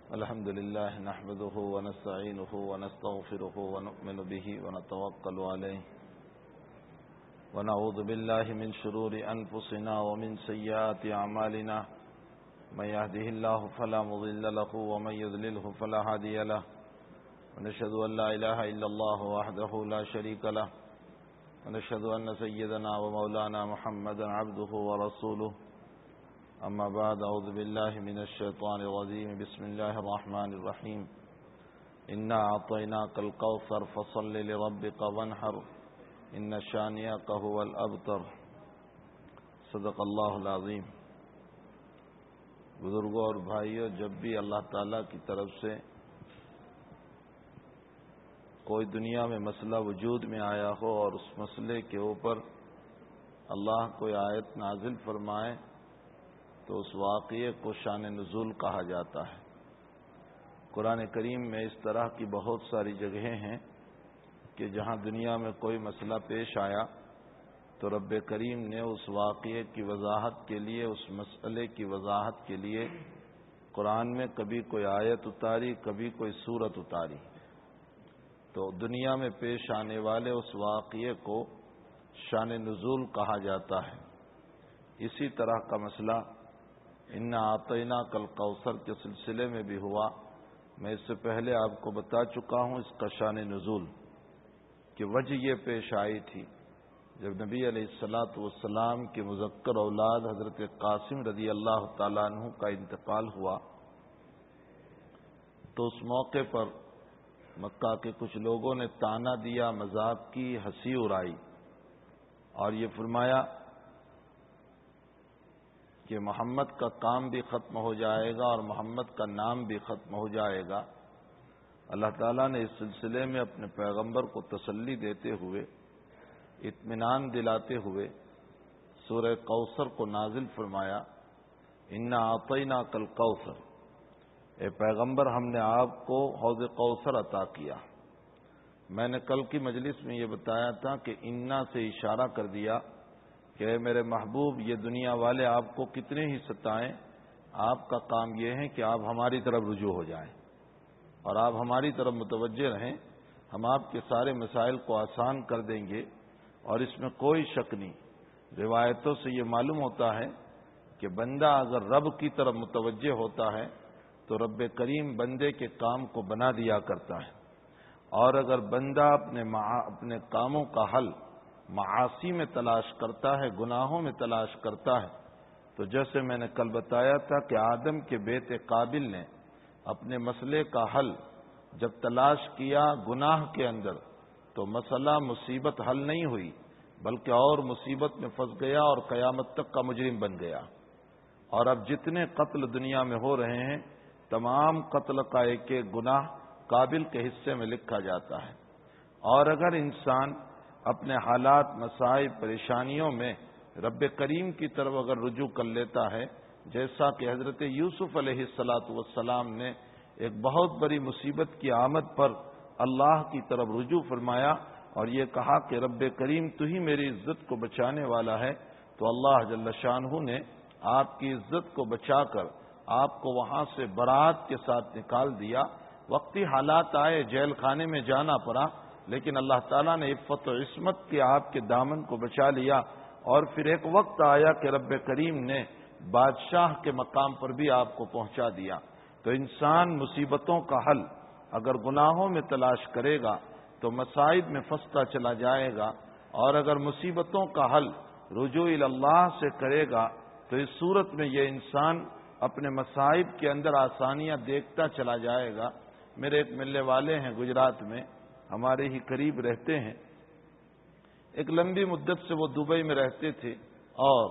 الحمد لله نحمده ونستعينه ونستغفره ونؤمن به ونتوكل عليه ونعوذ بالله من شرور أنفسنا ومن سيئات أعمالنا من يهده الله فلا مضل له ومن يضلله فلا هادي له ونشهد أن لا إله إلا الله وحده لا شريك له ونشهد أن سيدنا ومولانا محمدا عبده ورسوله أما بعد أعوذ بالله من الشيطان الرجيم بسم الله الرحمن الرحيم إنا أعطيناك الكوثر فصل لربك وانحر إن شانئك هو الأبتر صدق اللہ العظیم۔ بزرگوں اور بھائیوں، جب بھی اللہ تعالیٰ کی طرف سے کوئی دنیا میں مسئلہ وجود میں آیا ہو اور اس مسئلے کے اوپر اللہ کوئی آیت نازل فرمائے تو اس واقعے کو شان نزول کہا جاتا ہے۔ قرآن کریم میں اس طرح کی بہت ساری جگہیں ہیں کہ جہاں دنیا میں کوئی مسئلہ پیش آیا تو رب کریم نے اس واقعے کی وضاحت کے لیے، اس مسئلے کی وضاحت کے لیے قرآن میں کبھی کوئی آیت اتاری، کبھی کوئی سورت اتاری۔ تو دنیا میں پیش آنے والے اس واقعے کو شان نزول کہا جاتا ہے۔ اسی طرح کا مسئلہ انا اعطیناک الکوثر کے سلسلے میں بھی ہوا۔ میں اس سے پہلے آپ کو بتا چکا ہوں اس کا شان نزول کہ وجہ یہ پیش آئی تھی جب نبی علیہ الصلوۃ والسلام کے مذکر اولاد حضرت قاسم رضی اللہ تعالیٰ عنہ کا انتقال ہوا، تو اس موقع پر مکہ کے کچھ لوگوں نے طعنہ دیا، مذاق کی، ہنسی اڑائی اور یہ فرمایا کہ محمد کا کام بھی ختم ہو جائے گا اور محمد کا نام بھی ختم ہو جائے گا۔ اللہ تعالیٰ نے اس سلسلے میں اپنے پیغمبر کو تسلی دیتے ہوئے، اطمینان دلاتے ہوئے سورہ کوثر کو نازل فرمایا، انا اعطیناک الکوثر، اے پیغمبر ہم نے آپ کو حوض کوثر عطا کیا۔ میں نے کل کی مجلس میں یہ بتایا تھا کہ انا سے اشارہ کر دیا کہ اے میرے محبوب، یہ دنیا والے آپ کو کتنے ہی ستائیں، آپ کا کام یہ ہے کہ آپ ہماری طرف رجوع ہو جائیں اور آپ ہماری طرف متوجہ رہیں، ہم آپ کے سارے مسائل کو آسان کر دیں گے۔ اور اس میں کوئی شک نہیں، روایتوں سے یہ معلوم ہوتا ہے کہ بندہ اگر رب کی طرف متوجہ ہوتا ہے تو رب کریم بندے کے کام کو بنا دیا کرتا ہے، اور اگر بندہ اپنے کاموں کا حل معاصی میں تلاش کرتا ہے، گناہوں میں تلاش کرتا ہے، تو جیسے میں نے کل بتایا تھا کہ آدم کے بیٹے قابل نے اپنے مسئلے کا حل جب تلاش کیا گناہ کے اندر تو مسئلہ مصیبت حل نہیں ہوئی بلکہ اور مصیبت میں پھنس گیا اور قیامت تک کا مجرم بن گیا۔ اور اب جتنے قتل دنیا میں ہو رہے ہیں تمام قتل کا ایک ایک گناہ قابل کے حصے میں لکھا جاتا ہے۔ اور اگر انسان اپنے حالات، مسائل، پریشانیوں میں رب کریم کی طرف اگر رجوع کر لیتا ہے، جیسا کہ حضرت یوسف علیہ السلام نے ایک بہت بڑی مصیبت کی آمد پر اللہ کی طرف رجوع فرمایا اور یہ کہا کہ رب کریم تو ہی میری عزت کو بچانے والا ہے، تو اللہ جل شانہ نے آپ کی عزت کو بچا کر آپ کو وہاں سے برات کے ساتھ نکال دیا۔ وقتی حالات آئے، جیل خانے میں جانا پڑا، لیکن اللہ تعالیٰ نے عفت و عصمت کے آپ کے دامن کو بچا لیا۔ اور پھر ایک وقت آیا کہ رب کریم نے بادشاہ کے مقام پر بھی آپ کو پہنچا دیا۔ تو انسان مصیبتوں کا حل اگر گناہوں میں تلاش کرے گا تو مصائب میں پھنستا چلا جائے گا، اور اگر مصیبتوں کا حل رجوع اللہ سے کرے گا تو اس صورت میں یہ انسان اپنے مصائب کے اندر آسانیاں دیکھتا چلا جائے گا۔ میرے ایک ملنے والے ہیں گجرات میں، ہمارے ہی قریب رہتے ہیں، ایک لمبی مدت سے وہ دبئی میں رہتے تھے اور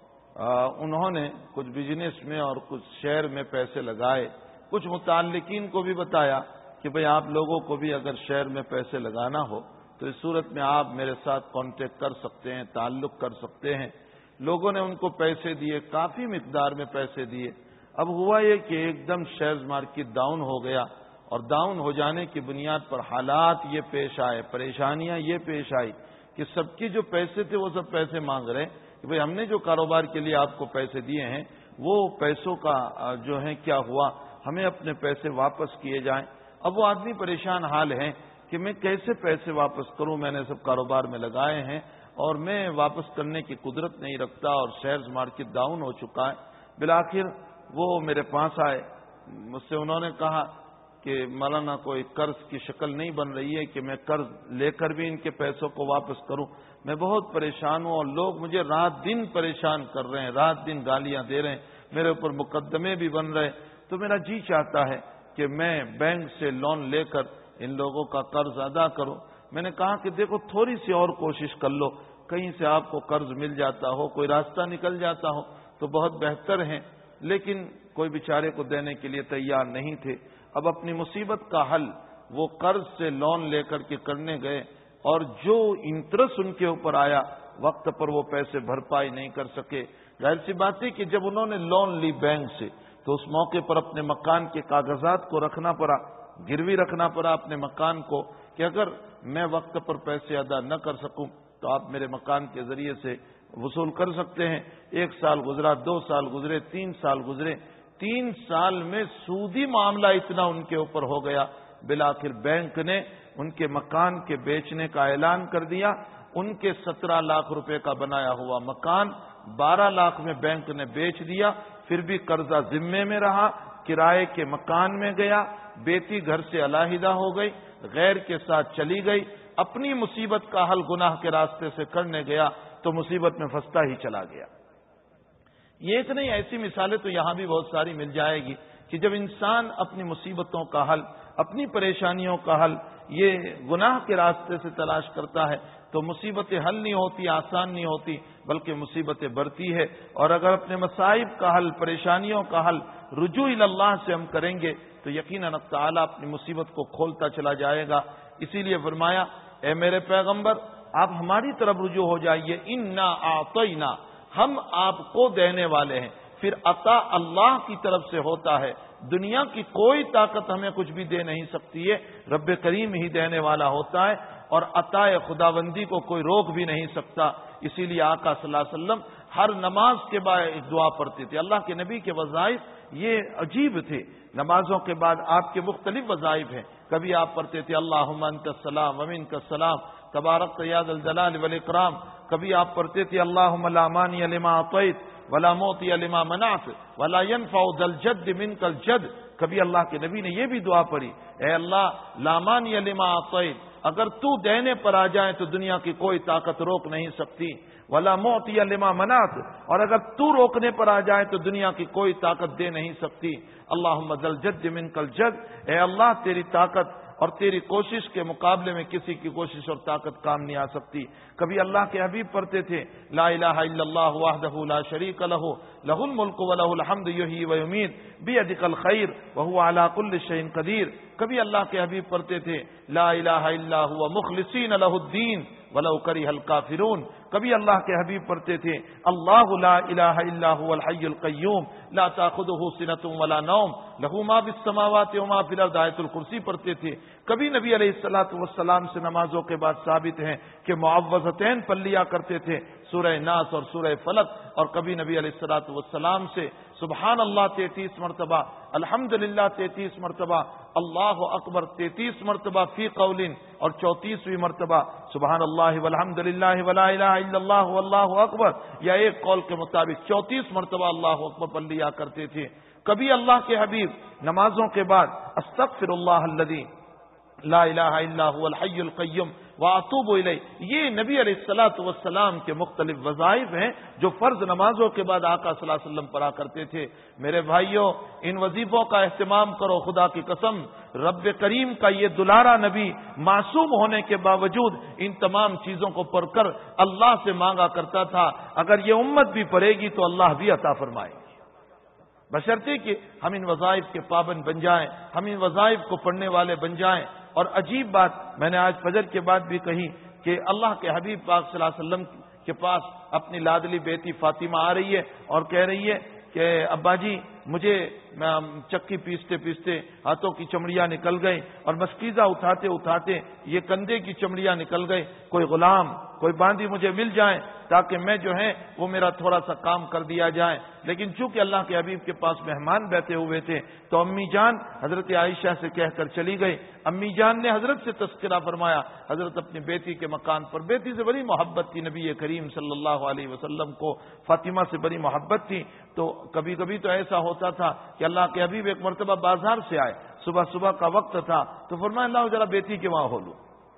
انہوں نے کچھ بزنس میں اور کچھ شیئر میں پیسے لگائے۔ کچھ متعلقین کو بھی بتایا کہ بھئی آپ لوگوں کو بھی اگر شیئر میں پیسے لگانا ہو تو اس صورت میں آپ میرے ساتھ کانٹیکٹ کر سکتے ہیں، تعلق کر سکتے ہیں۔ لوگوں نے ان کو پیسے دیے، کافی مقدار میں پیسے دیے۔ اب ہوا یہ کہ ایک دم شیئر مارکیٹ ڈاؤن ہو گیا، اور ڈاؤن ہو جانے کی بنیاد پر حالات یہ پیش آئے، پریشانیاں یہ پیش آئی کہ سب کے جو پیسے تھے وہ سب پیسے مانگ رہے کہ بھئی ہم نے جو کاروبار کے لیے آپ کو پیسے دیے ہیں وہ پیسوں کا جو ہے کیا ہوا، ہمیں اپنے پیسے واپس کیے جائیں۔ اب وہ آدمی پریشان حال ہے کہ میں کیسے پیسے واپس کروں، میں نے سب کاروبار میں لگائے ہیں اور میں واپس کرنے کی قدرت نہیں رکھتا اور شیئرز مارکیٹ ڈاؤن ہو چکا ہے۔ بالآخر وہ میرے پاس آئے، مجھ سے انہوں نے کہا کہ مولانا کوئی قرض کی شکل نہیں بن رہی ہے کہ میں قرض لے کر بھی ان کے پیسوں کو واپس کروں، میں بہت پریشان ہوں اور لوگ مجھے رات دن پریشان کر رہے ہیں، رات دن گالیاں دے رہے ہیں، میرے اوپر مقدمے بھی بن رہے، تو میرا جی چاہتا ہے کہ میں بینک سے لون لے کر ان لوگوں کا قرض ادا کروں۔ میں نے کہا کہ دیکھو تھوڑی سی اور کوشش کر لو، کہیں سے آپ کو قرض مل جاتا ہو، کوئی راستہ نکل جاتا ہو تو بہت بہتر ہے، لیکن کوئی بیچارے کو دینے کے لیے تیار نہیں تھے۔ اب اپنی مصیبت کا حل وہ قرض سے لون لے کر کے کرنے گئے اور جو انٹرسٹ ان کے اوپر آیا وقت پر وہ پیسے بھرپائی نہیں کر سکے۔ ظاہر سی بات ہے کہ جب انہوں نے لون لی بینک سے تو اس موقع پر اپنے مکان کے کاغذات کو رکھنا پڑا، گروی رکھنا پڑا اپنے مکان کو کہ اگر میں وقت پر پیسے ادا نہ کر سکوں تو آپ میرے مکان کے ذریعے سے وصول کر سکتے ہیں۔ 1 سال گزرا، 2 سال گزرے، 3 سال گزرے، 3 سال میں سودی معاملہ اتنا ان کے اوپر ہو گیا، بالآخر بینک نے ان کے مکان کے بیچنے کا اعلان کر دیا۔ ان کے 17 لاکھ روپے کا بنایا ہوا مکان 12 لاکھ میں بینک نے بیچ دیا، پھر بھی قرضہ ذمے میں رہا، کرائے کے مکان میں گیا، بیٹی گھر سے علیحدہ ہو گئی، غیر کے ساتھ چلی گئی، اپنی مصیبت کا حل گناہ کے راستے سے کرنے گیا تو مصیبت میں پھنستا ہی چلا گیا۔ یہ ایک نہیں، ایسی مثالیں تو یہاں بھی بہت ساری مل جائے گی کہ جب انسان اپنی مصیبتوں کا حل، اپنی پریشانیوں کا حل یہ گناہ کے راستے سے تلاش کرتا ہے تو مصیبتیں حل نہیں ہوتی، آسان نہیں ہوتی، بلکہ مصیبتیں بڑھتی ہے۔ اور اگر اپنے مصائب کا حل، پریشانیوں کا حل رجوع اللہ سے ہم کریں گے تو یقیناً تعالیٰ اپنی مصیبت کو کھولتا چلا جائے گا۔ اسی لیے فرمایا اے میرے پیغمبر آپ ہماری طرف رجوع ہو جائیے، انا اعطینا، ہم آپ کو دینے والے ہیں۔ پھر عطا اللہ کی طرف سے ہوتا ہے، دنیا کی کوئی طاقت ہمیں کچھ بھی دے نہیں سکتی ہے، رب کریم ہی دینے والا ہوتا ہے، اور عطا خداوندی کو کوئی روک بھی نہیں سکتا۔ اسی لیے آقا صلی اللہ علیہ وسلم ہر نماز کے بعد ایک دعا پڑھتے تھے۔ اللہ کے نبی کے وظائف یہ عجیب تھے، نمازوں کے بعد آپ کے مختلف وظائف ہیں۔ کبھی آپ پڑھتے تھے اللہم انت السلام ومنک السلام تبارک یا ذا الجلال والاکرام، کبھی آپ پڑھتے تھے اللہم لا مانع لما اعطیت ولا معطی لما منعت ولا ينفع ذا الجد منک الجد، کبھی اللہ کے نبی نے یہ بھی دعا پڑھی اے اللہ لا مانع لما اعطیت، اگر تو دینے پر آ جائے تو دنیا کی کوئی طاقت روک نہیں سکتی، ولا معطی لما منعت، اور اگر تو روکنے پر آ جائے تو دنیا کی کوئی طاقت دے نہیں سکتی۔ اللہم ذا الجد منک الجد، اے اللہ تیری طاقت اور تیری کوشش کے مقابلے میں کسی کی کوشش اور طاقت کام نہیں آ سکتی۔ کبھی اللہ کے حبیب پڑھتے تھے لا الہ الا اللہ وحدہ لا شریک لہ لہ الملک ولہ الحمد یحیی ویمیت بیدک الخیر وہو علی کل شیء قدیر، کبھی اللہ کے حبیب پڑھتے تھے لا الہ الا هو مخلصین لہ الدین ولو کرہ الکافرون، کبھی اللہ کے حبیب پڑھتے تھے اللہ لا الہ الا هو الحی القیوم لا تاخذہ سنۃ ولا نوم لہ ما فی السماوات وما فی الارض، آیت الکرسی پڑھتے تھے۔ کبھی نبی علیہ الصلوۃ والسلام سے نمازوں کے بعد ثابت ہیں کہ معوذتین پڑھ لیا کرتے تھے، سورہ ناس اور سورہ فلق، اور کبھی نبی علیہ الصلوۃ والسلام سے سبحان اللہ 33 مرتبہ، الحمدللہ 33 مرتبہ، اللہ اکبر 33 مرتبہ فی قول، اور 34ویں مرتبہ سبحان اللہ والحمدللہ ولا الہ الا اللہ واللہ اکبر، یا ایک قول کے مطابق 34 مرتبہ اللہ اکبر پڑھ لیا کرتے تھے۔ کبھی اللہ کے حبیب نمازوں کے بعد استغفر اللہ الذی لا الہ الا هو الحی القیوم واتوب الیہ، یہ نبی علیہ الصلوۃ والسلام کے مختلف وظائف ہیں جو فرض نمازوں کے بعد آقا صلی اللہ علیہ وسلم پڑھا کرتے تھے۔ میرے بھائیوں ان وظیفوں کا اہتمام کرو، خدا کی قسم رب کریم کا یہ دلارا نبی معصوم ہونے کے باوجود ان تمام چیزوں کو پڑھ کر اللہ سے مانگا کرتا تھا اگر یہ امت بھی پڑھے گی تو اللہ بھی عطا فرمائے، بشرطے کہ ہم ان وظائف کے پابند بن جائیں، ہم ان وظائف کو پڑھنے والے بن جائیں۔ اور عجیب بات میں نے آج فجر کے بعد بھی کہی کہ اللہ کے حبیب پاک صلی اللہ علیہ وسلم کے پاس اپنی لاڈلی بیٹی فاطمہ آ رہی ہے اور کہہ رہی ہے کہ ابا جی مجھے چکی پیستے پیستے ہاتھوں کی چمڑیاں نکل گئی اور مشکیزہ اٹھاتے اٹھاتے یہ کندھے کی چمڑیاں نکل گئی. کوئی غلام کوئی باندی مجھے مل جائے تاکہ میں جو ہے وہ میرا تھوڑا سا کام کر دیا جائے. لیکن چونکہ اللہ کے حبیب کے پاس مہمان بیٹھے ہوئے تھے تو امی جان حضرت عائشہ سے کہہ کر چلی گئی. امی جان نے حضرت سے تذکرہ فرمایا. حضرت اپنی بیٹی کے مکان پر, بیٹی سے بڑی محبت تھی نبی کریم صلی اللہ علیہ وسلم کو, فاطمہ سے بڑی محبت تھی. تو کبھی کبھی تو ایسا ہوتا تھا کہ اللہ کے حبیب ایک مرتبہ بازار سے آئے, صبح صبح کا وقت تھا, تو فرمایا اللہ ذرا بیٹی کے وہاں ہو لوں.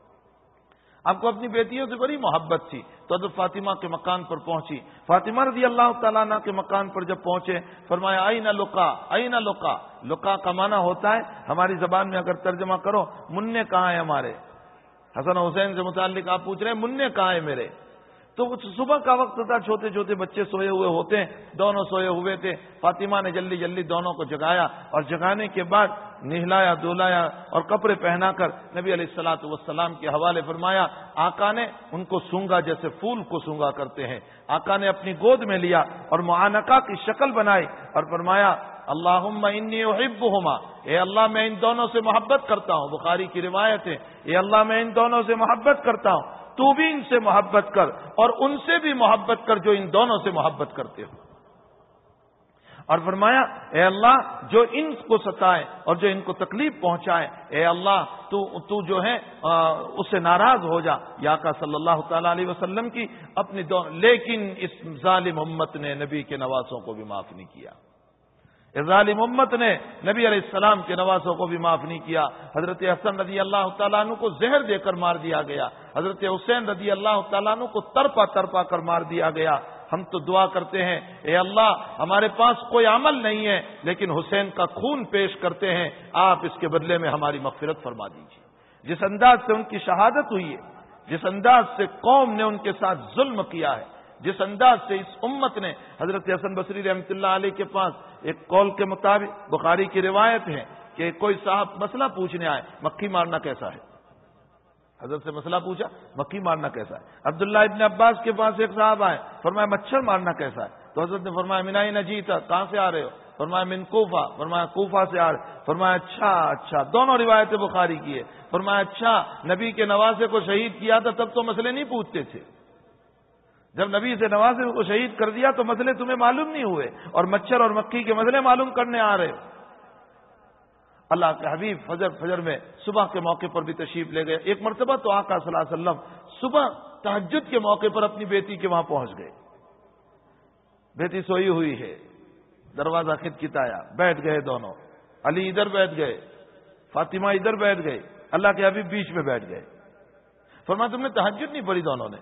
آپ کو اپنی بیٹیوں سے بڑی محبت تھی تو حضرت فاطمہ کے مکان پر پہنچی. فاطمہ رضی اللہ تعالیٰ عنہ کے مکان پر جب پہنچے فرمایا آئین لقا, آئین لقا. لقا کا معنی ہوتا ہے ہماری زبان میں اگر ترجمہ کرو منع کہاں ہے ہمارے. حسن حسین سے متعلق آپ پوچھ رہے ہیں منع کہاں ہے میرے. تو صبح کا وقت تھا, چھوٹے چھوٹے بچے سوئے ہوئے ہوتے ہیں, دونوں سوئے ہوئے تھے. فاطمہ نے جلدی جلدی دونوں کو جگایا اور جگانے کے بعد نہلایا دھلایا اور کپڑے پہنا کر نبی علیہ الصلوۃ والسلام کے حوالے فرمایا. آقا نے ان کو سونگا جیسے پھول کو سونگا کرتے ہیں. آقا نے اپنی گود میں لیا اور معانقہ کی شکل بنائی اور فرمایا اللہم انی احبہما, اے اللہ میں ان دونوں سے محبت کرتا ہوں. بخاری کی روایت ہے, اے اللہ میں ان دونوں سے محبت کرتا ہوں, تو بھی ان سے محبت کر اور ان سے بھی محبت کر جو ان دونوں سے محبت کرتے ہو. اور فرمایا اے اللہ جو ان کو ستائے اور جو ان کو تکلیف پہنچائے, اے اللہ تو جو ہے اس سے ناراض ہو جا. یا کا صلی اللہ تعالی علیہ وسلم کی اپنی لیکن اس ظالم امت نے نبی کے نواسوں کو بھی معاف نہیں کیا. اس ظالم امت نے نبی علیہ السلام کے نواسوں کو بھی معاف نہیں کیا. حضرت حسن رضی اللہ تعالیٰ عنہ کو زہر دے کر مار دیا گیا. حضرت حسین رضی اللہ تعالیٰ عنہ کو ترپا ترپا کر مار دیا گیا. ہم تو دعا کرتے ہیں اے اللہ ہمارے پاس کوئی عمل نہیں ہے لیکن حسین کا خون پیش کرتے ہیں, آپ اس کے بدلے میں ہماری مغفرت فرما دیجیے. جس انداز سے ان کی شہادت ہوئی ہے, جس انداز سے قوم نے ان کے ساتھ ظلم کیا ہے, جس انداز سے اس امت نے حضرت حسن بصری رحمۃ اللہ علیہ کے پاس ایک قول کے مطابق بخاری کی روایت ہے کہ کوئی صاحب مسئلہ پوچھنے آئے مکھی مارنا کیسا ہے. حضرت سے مسئلہ پوچھا مکھی مارنا کیسا ہے. عبداللہ ابن عباس کے پاس ایک صاحب آئے, فرمایا مچھر مارنا کیسا ہے. تو حضرت نے فرمایا من این جیتا, کہاں سے آ رہے ہو. فرمایا من کوفہ. فرمایا کوفہ سے آ رہے. فرمایا اچھا, دونوں روایتیں بخاری کی ہے. فرمایا اچھا, نبی کے نواسے کو شہید کیا تھا تب تو مسئلے نہیں پوچھتے تھے, جب نبی سے نواسے کو شہید کر دیا تو مسئلے تمہیں معلوم نہیں ہوئے, اور مچھر اور مکھی کے مسئلے معلوم کرنے آ رہے ہو. اللہ کے حبیب فجر میں صبح کے موقع پر بھی تشریف لے گئے. ایک مرتبہ تو آقا صلی اللہ علیہ وسلم صبح تہجد کے موقع پر اپنی بیٹی کے وہاں پہنچ گئے. بیٹی سوئی ہوئی ہے, دروازہ کھٹکھٹایا, بیٹھ گئے دونوں. علی ادھر بیٹھ گئے, فاطمہ ادھر بیٹھ گئے, اللہ کے حبیب بیچ میں بیٹھ گئے. فرمایا تم نے تہجد نہیں پڑھی دونوں نے.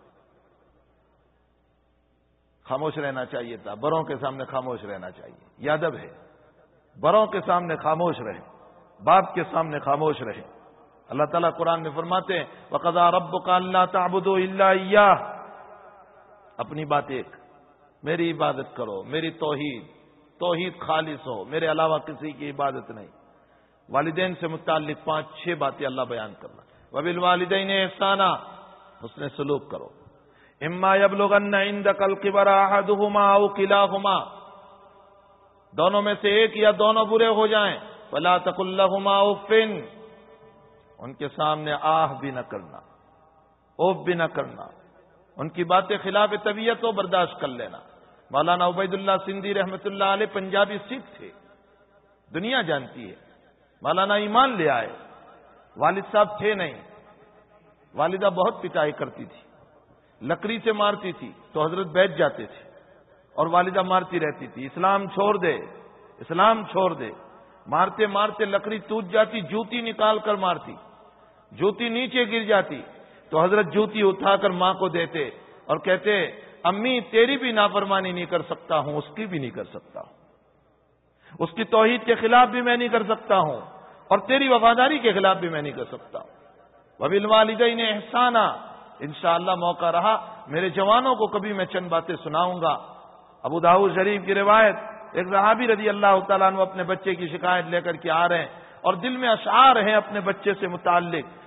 خاموش رہنا چاہیے تھا, بڑوں کے سامنے خاموش رہنا چاہیے, یہ ادب ہے. بڑوں کے سامنے خاموش رہے, باپ کے سامنے خاموش رہے. اللہ تعالیٰ قرآن میں فرماتے ہیں وَقَضَىٰ رَبُّكَ أَلَّا تَعْبُدُوا إِلَّا إِيَّاهُ, اپنی بات ایک, میری عبادت کرو, میری توحید خالص ہو, میرے علاوہ کسی کی عبادت نہیں. والدین سے متعلق 5-6 باتیں اللہ بیان کرنا. وَبِالْوَالِدَيْنِ إِحْسَانًا, حسن سلوک کرو. إِمَّا يَبْلُغَنَّ عِندَكَ الْكِبَرَ أَحَدُهُمَا أَوْ كِلَاهُمَا, دونوں میں سے ایک یا دونوں برے ہو جائیں, فَلَا تَقُل لَّهُمَا أُفٍّ, ان کے سامنے آہ بھی نہ کرنا, اوف بھی نہ کرنا. ان کی باتیں خلاف طبیعت ہو برداشت کر لینا. مولانا عبید اللہ سندھی رحمۃ اللہ علیہ پنجابی سکھ تھے, دنیا جانتی ہے. مولانا ایمان لے آئے, والد صاحب تھے نہیں, والدہ بہت پٹائی کرتی تھی, لکڑی سے مارتی تھی تو حضرت بیٹھ جاتے تھے اور والدہ مارتی رہتی تھی, اسلام چھوڑ دے, اسلام چھوڑ دے. مارتے مارتے لکڑی ٹوٹ جاتی, جوتی نکال کر مارتی, جوتی نیچے گر جاتی تو حضرت جوتی اٹھا کر ماں کو دیتے اور کہتے امی تیری بھی نافرمانی نہیں کر سکتا ہوں, اس کی بھی نہیں کر سکتا ہوں, اس کی توحید کے خلاف بھی میں نہیں کر سکتا ہوں اور تیری وفاداری کے خلاف بھی میں نہیں کر سکتا ہوں. وَبِالْوَالِدَيْنِ إِحْسَانًا, انشاءاللہ موقع رہا میرے جوانوں کو کبھی میں چند باتیں سناؤں گا. ابو داؤد شریف کی روایت, ایک صحابی رضی اللہ تعالیٰ عنہ اپنے بچے کی شکایت لے کر کے آ رہے ہیں اور دل میں اشعار ہیں اپنے بچے سے متعلق.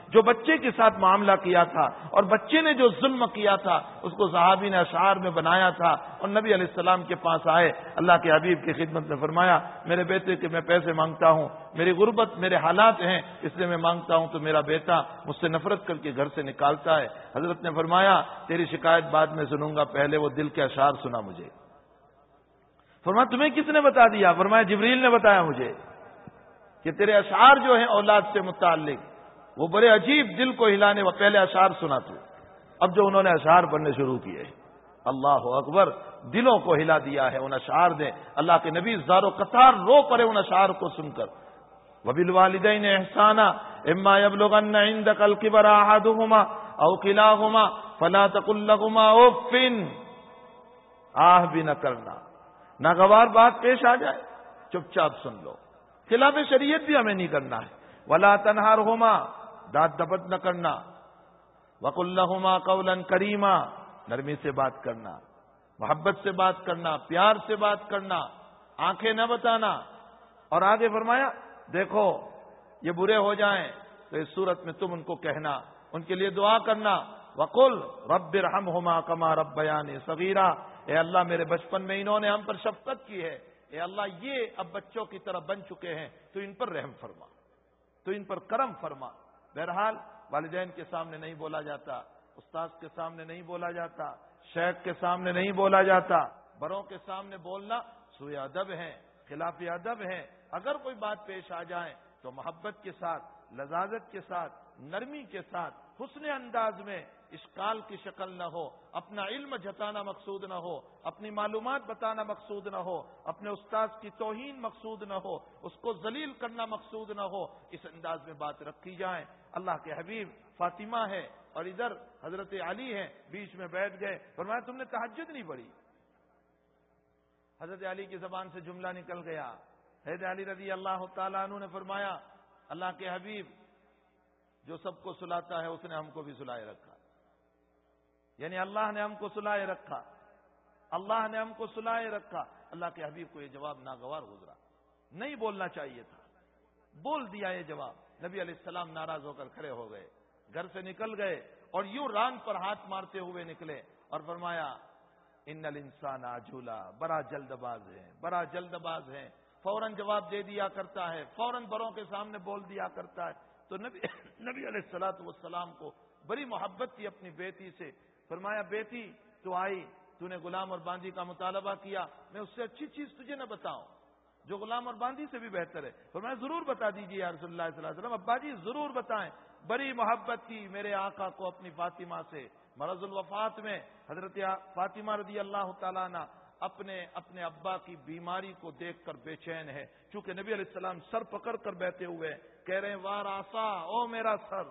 جو بچے کے ساتھ معاملہ کیا تھا اور بچے نے جو ظلم کیا تھا اس کو صحابی نے اشعار میں بنایا تھا اور نبی علیہ السلام کے پاس آئے، اللہ کے حبیب کی خدمت میں فرمایا میرے بیٹے کے میں پیسے مانگتا ہوں، میری غربت میرے حالات ہیں اس لیے میں مانگتا ہوں، تو میرا بیٹا مجھ سے نفرت کر کے گھر سے نکالتا ہے۔ حضرت نے فرمایا تیری شکایت بعد میں سنوں گا، پہلے وہ دل کے اشعار سنا مجھے۔ فرمایا تمہیں کس نے بتا دیا؟ فرمایا جبریل نے بتایا مجھے کہ تیرے اشعار جو ہیں اولاد سے متعلق وہ بڑے عجیب دل کو ہلانے، وہ پہلے اشعار سنا تو۔ اب جو انہوں نے اشعار پڑھنے شروع کیے، اللہ اکبر، دلوں کو ہلا دیا ہے ان اشعار نے۔ اللہ کے نبی زارو قطار رو پڑے ان اشعار کو سن کر۔ وَبِالْوَالِدَيْنِ إِحْسَانًا إِمَّا يَبْلُغَنَّ عِندَكَ الْكِبَرَ أَحَدُهُمَا أَوْ كِلَاهُمَا فَلَا تَقُل لَّهُمَا أُفٍّ، آہ بھی نہ کرنا، ناگوار بات پیش آ جائے چپ چاپ سن لو، خلاف شریعت بھی ہمیں نہیں کرنا ہے۔ وَلَا تَنْهَرْهُمَا، داد دپت نہ کرنا۔ وَقُل لَّهُمَا قَوْلًا كَرِيمًا، نرمی سے بات کرنا، محبت سے بات کرنا، پیار سے بات کرنا، آنکھیں نہ بتانا۔ اور آگے فرمایا دیکھو یہ برے ہو جائیں تو اس صورت میں تم ان کو کہنا، ان کے لیے دعا کرنا، وَقُلْ رَبِّ ارْحَمْهُمَا كَمَا رَبَّيَانِي صَغِيرًا، اے اللہ میرے بچپن میں انہوں نے ہم پر شفقت کی ہے، اے اللہ یہ اب بچوں کی طرح بن چکے ہیں، تو ان پر رحم فرما، تو ان پر کرم فرما۔ بہرحال والدین کے سامنے نہیں بولا جاتا، استاد کے سامنے نہیں بولا جاتا، شیخ کے سامنے نہیں بولا جاتا، بڑوں کے سامنے بولنا سوء ادب ہے، خلاف ادب ہے۔ اگر کوئی بات پیش آ جائے تو محبت کے ساتھ، لذاذت کے ساتھ، نرمی کے ساتھ، حسن انداز میں، اشکال کی شکل نہ ہو، اپنا علم جتانا مقصود نہ ہو، اپنی معلومات بتانا مقصود نہ ہو، اپنے استاد کی توہین مقصود نہ ہو، اس کو ذلیل کرنا مقصود نہ ہو، اس انداز میں بات رکھی جائے۔ اللہ کے حبیب فاطمہ ہے اور ادھر حضرت علی ہے، بیچ میں بیٹھ گئے، فرمایا تم نے تہجد نہیں پڑھی؟ حضرت علی کی زبان سے جملہ نکل گیا، حضرت علی رضی اللہ تعالیٰ عنہ نے فرمایا اللہ کے حبیب جو سب کو سلاتا ہے اس نے ہم کو بھی سلائے رکھا، یعنی اللہ نے ہم کو سلائے رکھا، اللہ نے ہم کو سلائے رکھا۔ اللہ کے حبیب کو یہ جواب ناگوار گزرا، نہیں بولنا چاہیے تھا، بول دیا یہ جواب۔ نبی علیہ السلام ناراض ہو کر کھڑے ہو گئے، گھر سے نکل گئے اور یوں ران پر ہاتھ مارتے ہوئے نکلے اور فرمایا ان الانسان عجولا، بڑا جلد باز ہے، بڑا جلد باز ہے، فوراً جواب دے دیا کرتا ہے، فوراً بڑوں کے سامنے بول دیا کرتا ہے۔ تو نبی علیہ الصلوۃ والسلام کو بڑی محبت تھی اپنی بیٹی سے، فرمایا بیٹی تو آئی، تو نے غلام اور باندی کا مطالبہ کیا، میں اس سے اچھی چیز تجھے نہ بتاؤں جو غلام اور باندی سے بھی بہتر ہے؟ فرمایا ضرور بتا دیجیے یا رسول اللہ صلی اللہ علیہ وسلم، ابا جی ضرور بتائیں۔ بڑی محبت تھی میرے آقا کو اپنی فاطمہ سے۔ مرض الوفات میں حضرت فاطمہ رضی اللہ تعالیٰ عنہ اپنے ابا کی بیماری کو دیکھ کر بے چین ہے، چونکہ نبی علیہ السلام سر پکڑ کر بیٹھے ہوئے کہہ رہے ہیں وار آسا، او میرا سر۔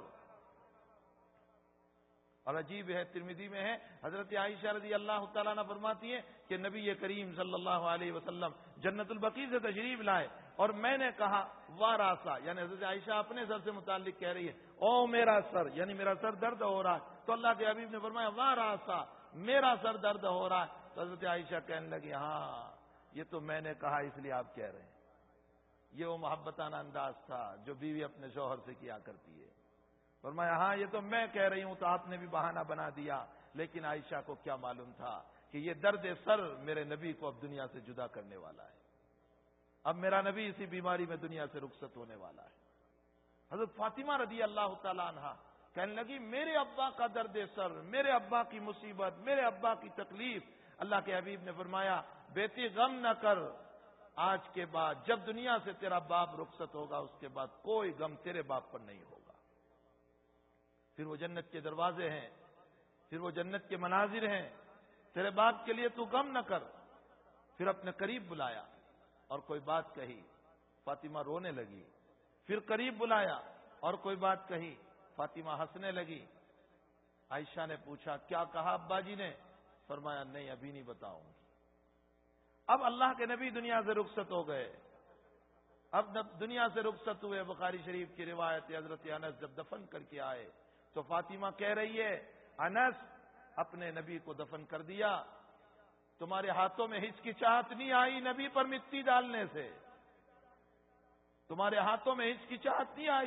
اور عجیب ہے، ترمذی میں ہے، حضرت عائشہ رضی اللہ تعالیٰ عنہ فرماتی ہیں کہ نبی کریم صلی اللہ علیہ وسلم جنت البقیع سے تشریف لائے اور میں نے کہا واراسا، یعنی حضرت عائشہ اپنے سر سے متعلق کہہ رہی ہے، او میرا سر، یعنی میرا سر درد ہو رہا ہے، تو اللہ کے حبیب نے فرمایا واراسا، میرا سر درد ہو رہا ہے، تو حضرت عائشہ کہنے لگی ہاں یہ تو میں نے کہا اس لیے آپ کہہ رہے ہیں۔ یہ وہ محبتانہ انداز تھا جو بیوی اپنے شوہر سے کیا کرتی ہے۔ فرمایا ہاں یہ تو میں کہہ رہی ہوں تو آپ نے بھی بہانہ بنا دیا، لیکن عائشہ کو کیا معلوم تھا کہ یہ درد سر میرے نبی کو اب دنیا سے جدا کرنے والا ہے، اب میرا نبی اسی بیماری میں دنیا سے رخصت ہونے والا ہے۔ حضرت فاطمہ رضی اللہ تعالیٰ عنہ کہنے لگی میرے ابا کا درد سر، میرے ابا کی مصیبت، میرے ابا کی تکلیف۔ اللہ کے حبیب نے فرمایا بیٹی غم نہ کر، آج کے بعد جب دنیا سے تیرا باپ رخصت ہوگا اس کے بعد کوئی غم تیرے باپ پر نہیں ہوگا۔ پھر وہ جنت کے دروازے ہیں، پھر وہ جنت کے مناظر ہیں، تیرے باپ کے لیے تو غم نہ کر۔ پھر اپنے قریب بلایا اور کوئی بات کہی، فاطمہ رونے لگی۔ پھر قریب بلایا اور کوئی بات کہی، فاطمہ ہنسنے لگی۔ عائشہ نے پوچھا کیا کہا ابا جی نے؟ فرمایا نہیں ابھی نہیں بتاؤں۔ اب اللہ کے نبی دنیا سے رخصت ہو گئے، اب دنیا سے رخصت ہوئے۔ بخاری شریف کی روایت، حضرت انس جب دفن کر کے آئے تو فاطمہ کہہ رہی ہے انس اپنے نبی کو دفن کر دیا، تمہارے ہاتھوں میں ہچکچاہٹ نہیں آئی نبی پر مٹی ڈالنے سے، تمہارے ہاتھوں میں ہچکچاہٹ نہیں آئی،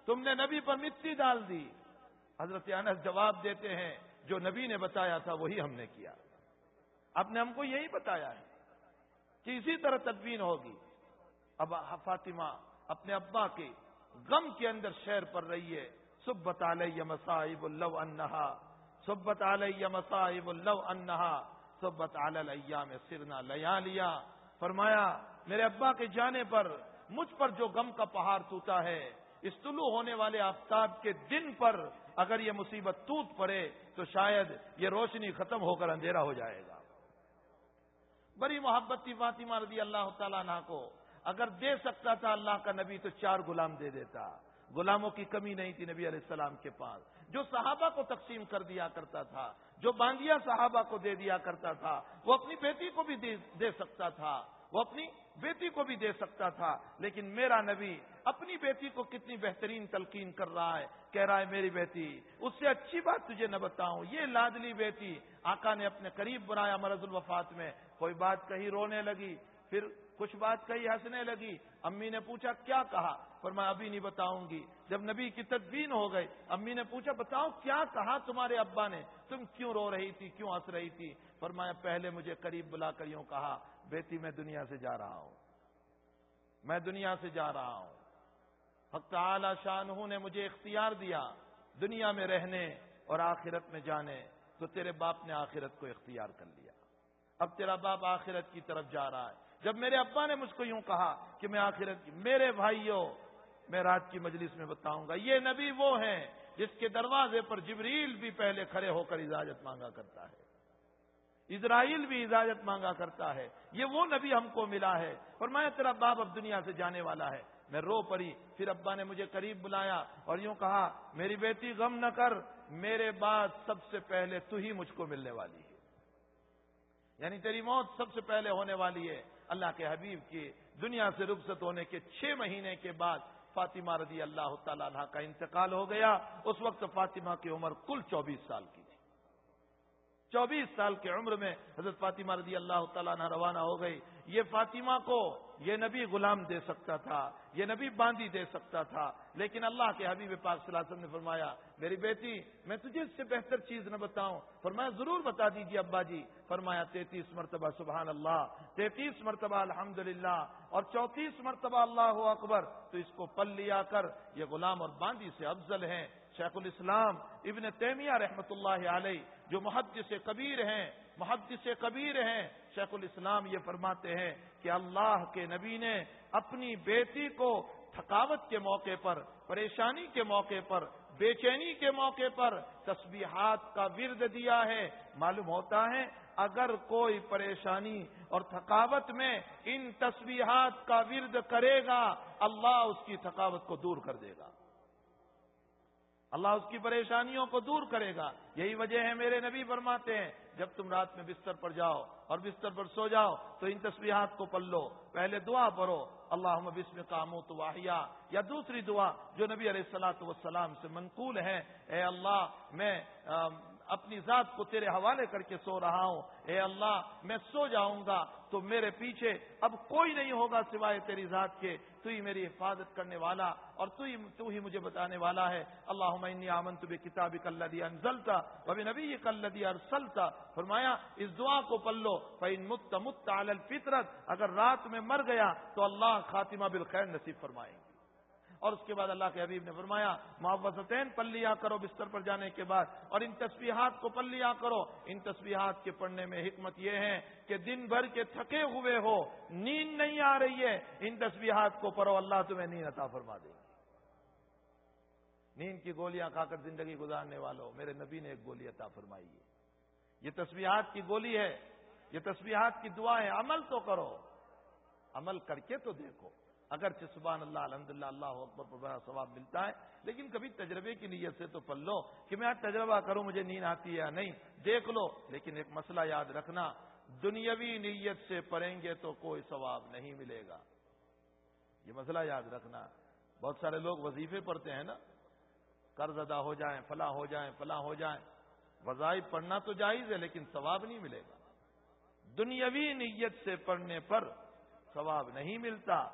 تم نے نبی پر مٹی ڈال دی۔ حضرت انس جواب دیتے ہیں جو نبی نے بتایا تھا وہی ہم نے کیا، آپ نے ہم کو یہی بتایا ہے کہ اسی طرح تدفین ہوگی۔ اب فاطمہ اپنے ابا کے غم کے اندر شعر پڑھ رہی ہے، صبت علیہ مصائب لو انہا، صبت علیہ مصائب لو انہا، صبت علی الایام سرنا لیالیا۔ فرمایا میرے ابا کے جانے پر مجھ پر جو غم کا پہاڑ ٹوٹا ہے، اس طلوع ہونے والے آفتاب کے دن پر اگر یہ مصیبت ٹوٹ پڑے تو شاید یہ روشنی ختم ہو کر اندھیرا ہو جائے گا۔ بڑی محبت تھی فاطمہ رضی اللہ تعالیٰ عنہ کو، اگر دے سکتا تھا اللہ کا نبی تو 4 غلام دے دیتا، غلاموں کی کمی نہیں تھی نبی علیہ السلام کے پاس، جو صحابہ کو تقسیم کر دیا کرتا تھا، جو باندیا صحابہ کو دے دیا کرتا تھا، وہ اپنی بیٹی کو بھی دے سکتا تھا، وہ اپنی بیٹی کو بھی دے سکتا تھا، لیکن میرا نبی اپنی بیٹی کو کتنی بہترین تلقین کر رہا ہے، کہہ رہا ہے میری بیٹی، اس سے اچھی بات تجھے نہ بتاؤں، یہ لاڈلی بیٹی آقا نے اپنے قریب بنایا مرض الوفات میں، کوئی بات کہی رونے لگی، پھر کچھ بات کہی ہنسنے لگی، امی نے پوچھا کیا کہا، فرمایا ابھی نہیں بتاؤں گی۔ جب نبی کی تدفین ہو گئی امی نے پوچھا بتاؤ کیا کہا تمہارے ابا نے، تم کیوں رو رہی تھی، کیوں ہنس رہی تھی؟ فرمایا پہلے مجھے قریب بلا کر یوں کہا بیٹی میں دنیا سے جا رہا ہوں، میں دنیا سے جا رہا ہوں، حق تعالی شانہ نے مجھے اختیار دیا دنیا میں رہنے اور آخرت میں جانے، تو تیرے باپ نے آخرت کو اختیار کر لیا، اب تیرا باپ آخرت کی طرف جا رہا ہے۔ جب میرے ابا نے مجھ کو یوں کہا کہ میں آخرت کی، میرے بھائیوں میں رات کی مجلس میں بتاؤں گا یہ نبی وہ ہیں جس کے دروازے پر جبریل بھی پہلے کھڑے ہو کر اجازت مانگا کرتا ہے، اسرائیل بھی اجازت مانگا کرتا ہے، یہ وہ نبی ہم کو ملا ہے۔ فرمایا تیرا باپ اب دنیا سے جانے والا ہے، میں رو پڑی، پھر ابا نے مجھے قریب بلایا اور یوں کہا میری بیٹی غم نہ کر، میرے بعد سب سے پہلے تو ہی مجھ کو ملنے والی ہے، یعنی تیری موت سب سے پہلے ہونے والی ہے۔ اللہ کے حبیب کی دنیا سے رخصت ہونے کے 6 مہینے کے بعد فاطمہ رضی اللہ تعالیٰ عنہ کا انتقال ہو گیا۔ اس وقت فاطمہ کی عمر کل 24 سال کی تھی۔ 24 سال کی عمر میں حضرت فاطمہ رضی اللہ تعالیٰ عنہ روانہ ہو گئی۔ یہ فاطمہ کو یہ نبی غلام دے سکتا تھا، یہ نبی باندی دے سکتا تھا، لیکن اللہ کے حبیب پاک صلی اللہ علیہ وسلم نے فرمایا میری بیٹی میں تجھے اس سے بہتر چیز نہ بتاؤں؟ فرمایا ضرور بتا دیجیے ابا جی۔ فرمایا 33 مرتبہ سبحان اللہ، 33 مرتبہ الحمدللہ اور 34 مرتبہ اللہ اکبر، تو اس کو پل لیا کر، یہ غلام اور باندی سے افضل ہیں۔ شیخ الاسلام ابن تیمیہ رحمۃ اللہ علیہ جو محدث کبیر ہیں، شیخ الاسلام یہ فرماتے ہیں کہ اللہ کے نبی نے اپنی بیٹی کو تھکاوٹ کے موقع پر، پریشانی کے موقع پر، بے چینی کے موقع پر تسبیحات کا ورد دیا ہے۔ معلوم ہوتا ہے اگر کوئی پریشانی اور تھکاوٹ میں ان تسبیحات کا ورد کرے گا اللہ اس کی تھکاوٹ کو دور کر دے گا، اللہ اس کی پریشانیوں کو دور کرے گا۔ یہی وجہ ہے میرے نبی فرماتے ہیں جب تم رات میں بستر پر جاؤ اور بستر پر سو جاؤ تو ان تسبیحات کو پڑھ لو، پہلے دعا پڑھو اللہم بسمک اموت واحیا، یا دوسری دعا جو نبی علیہ الصلوۃ والسلام سے منقول ہے، اے اللہ میں اپنی ذات کو تیرے حوالے کر کے سو رہا ہوں، اے اللہ میں سو جاؤں گا تو میرے پیچھے اب کوئی نہیں ہوگا سوائے تیری ذات کے، تو ہی میری حفاظت کرنے والا اور تو ہی مجھے بتانے والا ہے۔ اللہم انی آمنت بکتابک الذی انزلت وبنبیک الذی ارسلت۔ فرمایا اس دعا کو پڑھ لو، فإن مت مت علی الفطرۃ، اگر رات میں مر گیا تو اللہ خاتمہ بالخیر نصیب فرمائیں گے۔ اور اس کے بعد اللہ کے حبیب نے فرمایا معوذتین پڑھ لیا کرو بستر پر جانے کے بعد، اور ان تسبیحات کو پڑھ لیا کرو۔ ان تسبیحات کے پڑھنے میں حکمت یہ ہے کہ دن بھر کے تھکے ہوئے ہو، نیند نہیں آ رہی ہے، ان تسبیحات کو پڑھو، اللہ تمہیں نیند عطا فرما دے گی۔ نیند کی گولیاں کھا کر زندگی گزارنے والوں، میرے نبی نے ایک گولی عطا فرمائی ہے، یہ تسبیحات کی گولی ہے، یہ تسبیحات کی دعا ہے، عمل تو کرو، عمل کر کے تو دیکھو۔ اگرچہ سبحان اللہ الحمدللہ اللہ اکبر پر بڑا ثواب ملتا ہے، لیکن کبھی تجربے کی نیت سے تو پڑھ لو کہ میں آج تجربہ کروں مجھے نیند آتی ہے یا نہیں، دیکھ لو۔ لیکن ایک مسئلہ یاد رکھنا، دنیاوی نیت سے پڑھیں گے تو کوئی ثواب نہیں ملے گا، یہ مسئلہ یاد رکھنا۔ بہت سارے لوگ وظیفے پڑھتے ہیں نا، قرض ادا ہو جائیں، فلاں ہو جائیں، فلاں ہو جائیں، وظائف پڑھنا تو جائز ہے لیکن ثواب نہیں ملے گا۔ دنیاوی نیت سے پڑھنے پر ثواب نہیں ملتا،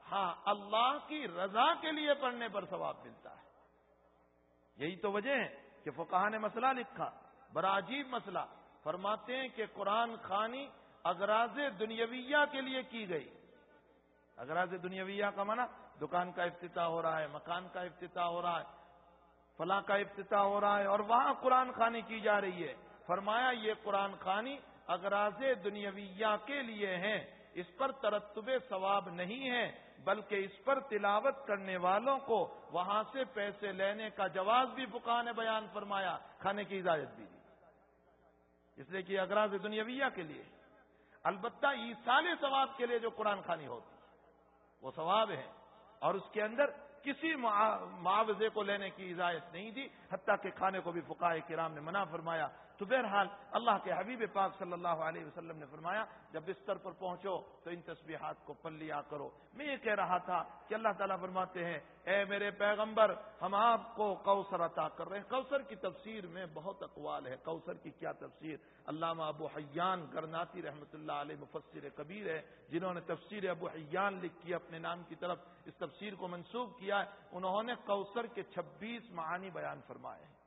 ہاں اللہ کی رضا کے لیے پڑھنے پر ثواب ملتا ہے. یہی تو وجہ ہے کہ فقہا نے مسئلہ لکھا، بڑا عجیب مسئلہ. فرماتے ہیں کہ قرآن خوانی اغراض دنیاویہ کے لیے کی گئی. اغراض دنیاویہ کا معنی دکان کا افتتاح ہو رہا ہے، مکان کا افتتاح ہو رہا ہے، فلاں کا افتتاح ہو رہا ہے اور وہاں قرآن خوانی کی جا رہی ہے. فرمایا یہ قرآن خوانی اغراض دنیاویہ کے لیے ہیں، اس پر ترتب ثواب نہیں ہے، بلکہ اس پر تلاوت کرنے والوں کو وہاں سے پیسے لینے کا جواز بھی فقہا نے بیان فرمایا، کھانے کی اجازت بھی دی، اس لیے کہ اغراض دنیاویہ کے لیے. البتہ ایصال ثواب کے لیے جو قرآن خوانی ہوتی وہ ثواب ہے، اور اس کے اندر کسی معاوضے کو لینے کی اجازت نہیں دی، حتیٰ کہ کھانے کو بھی فقہاء کرام نے منع فرمایا. تو بہرحال اللہ کے حبیب پاک صلی اللہ علیہ وسلم نے فرمایا جب بستر پر پہنچو تو ان تسبیحات کو پڑھ لیا کرو. میں یہ کہہ رہا تھا کہ اللہ تعالیٰ فرماتے ہیں اے میرے پیغمبر ہم آپ کو کوثر عطا کر رہے ہیں. کوثر کی تفسیر میں بہت اقوال ہے، کوثر کی کیا تفسیر. علامہ ابو حیان گرناطی رحمۃ اللہ علیہ مفسر کبیر ہے، جنہوں نے تفسیر ابو حیان لکھی اپنے نام کی طرف اس تفسیر کو منسوب کیا ہے. انہوں نے کوثر کے 26 معانی بیان فرمائے ہیں.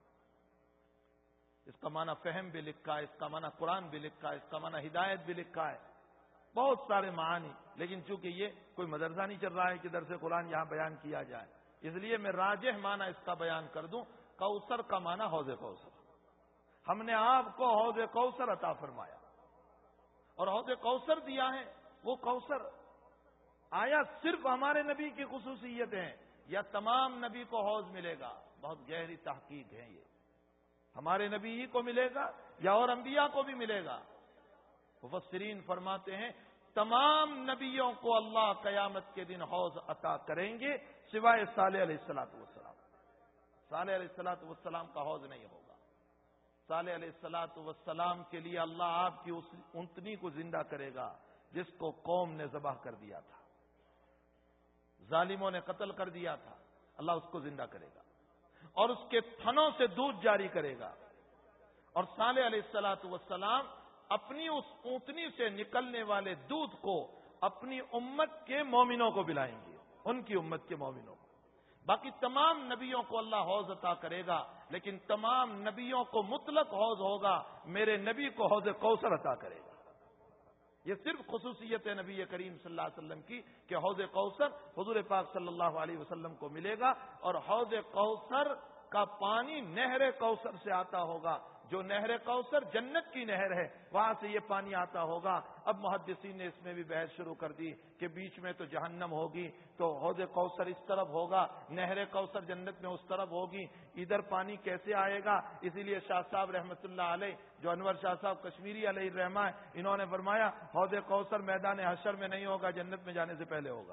اس کا معنی فہم بھی لکھا ہے، اس کا معنی قرآن بھی لکھا ہے، اس کا معنی ہدایت بھی لکھا ہے، بہت سارے معانی. لیکن چونکہ یہ کوئی مدرسہ نہیں چل رہا ہے کہ درس قرآن یہاں بیان کیا جائے، اس لیے میں راجح معنی اس کا بیان کر دوں. کوثر کا معنی حوض کوثر. ہم نے آپ کو حوض کوثر عطا فرمایا اور حوض کوثر دیا ہے. وہ کوثر آیا صرف ہمارے نبی کی خصوصیت ہے یا تمام نبی کو حوض ملے گا؟ بہت گہری تحقیق ہے. یہ ہمارے نبی ہی کو ملے گا یا اور انبیاء کو بھی ملے گا؟ مفسرین فرماتے ہیں تمام نبیوں کو اللہ قیامت کے دن حوض عطا کریں گے سوائے صالح علیہ الصلوۃ والسلام. صالح علیہ الصلوۃ والسلام کا حوض نہیں ہوگا. صالح علیہ الصلوۃ والسلام کے لیے اللہ آپ کی اس اونٹنی کو زندہ کرے گا جس کو قوم نے ذبح کر دیا تھا، ظالموں نے قتل کر دیا تھا. اللہ اس کو زندہ کرے گا اور اس کے تھنوں سے دودھ جاری کرے گا. اور صالح علیہ الصلوۃ والسلام اپنی اس اونٹنی سے نکلنے والے دودھ کو اپنی امت کے مومنوں کو پلائیں گے، ان کی امت کے مومنوں کو. باقی تمام نبیوں کو اللہ حوض عطا کرے گا، لیکن تمام نبیوں کو مطلق حوض ہوگا، میرے نبی کو حوض کوثر عطا کرے گا. یہ صرف خصوصیت ہے نبی کریم صلی اللہ علیہ وسلم کی کہ حوض کوثر حضور پاک صلی اللہ علیہ وسلم کو ملے گا. اور حوض کوثر کا پانی نہر کوثر سے آتا ہوگا. جو نہر کوثر جنت کی نہر ہے، وہاں سے یہ پانی آتا ہوگا. اب محدثین نے اس میں بھی بحث شروع کر دی کہ بیچ میں تو جہنم ہوگی تو حوض کوثر اس طرف ہوگا، نہر کوثر جنت میں اس طرف ہوگی، ادھر پانی کیسے آئے گا؟ اسی لیے شاہ صاحب رحمۃ اللہ علیہ، جو انور شاہ صاحب کشمیری علیہ الرحمہ، انہوں نے فرمایا حوض کوثر میدان حشر میں نہیں ہوگا، جنت میں جانے سے پہلے ہوگا.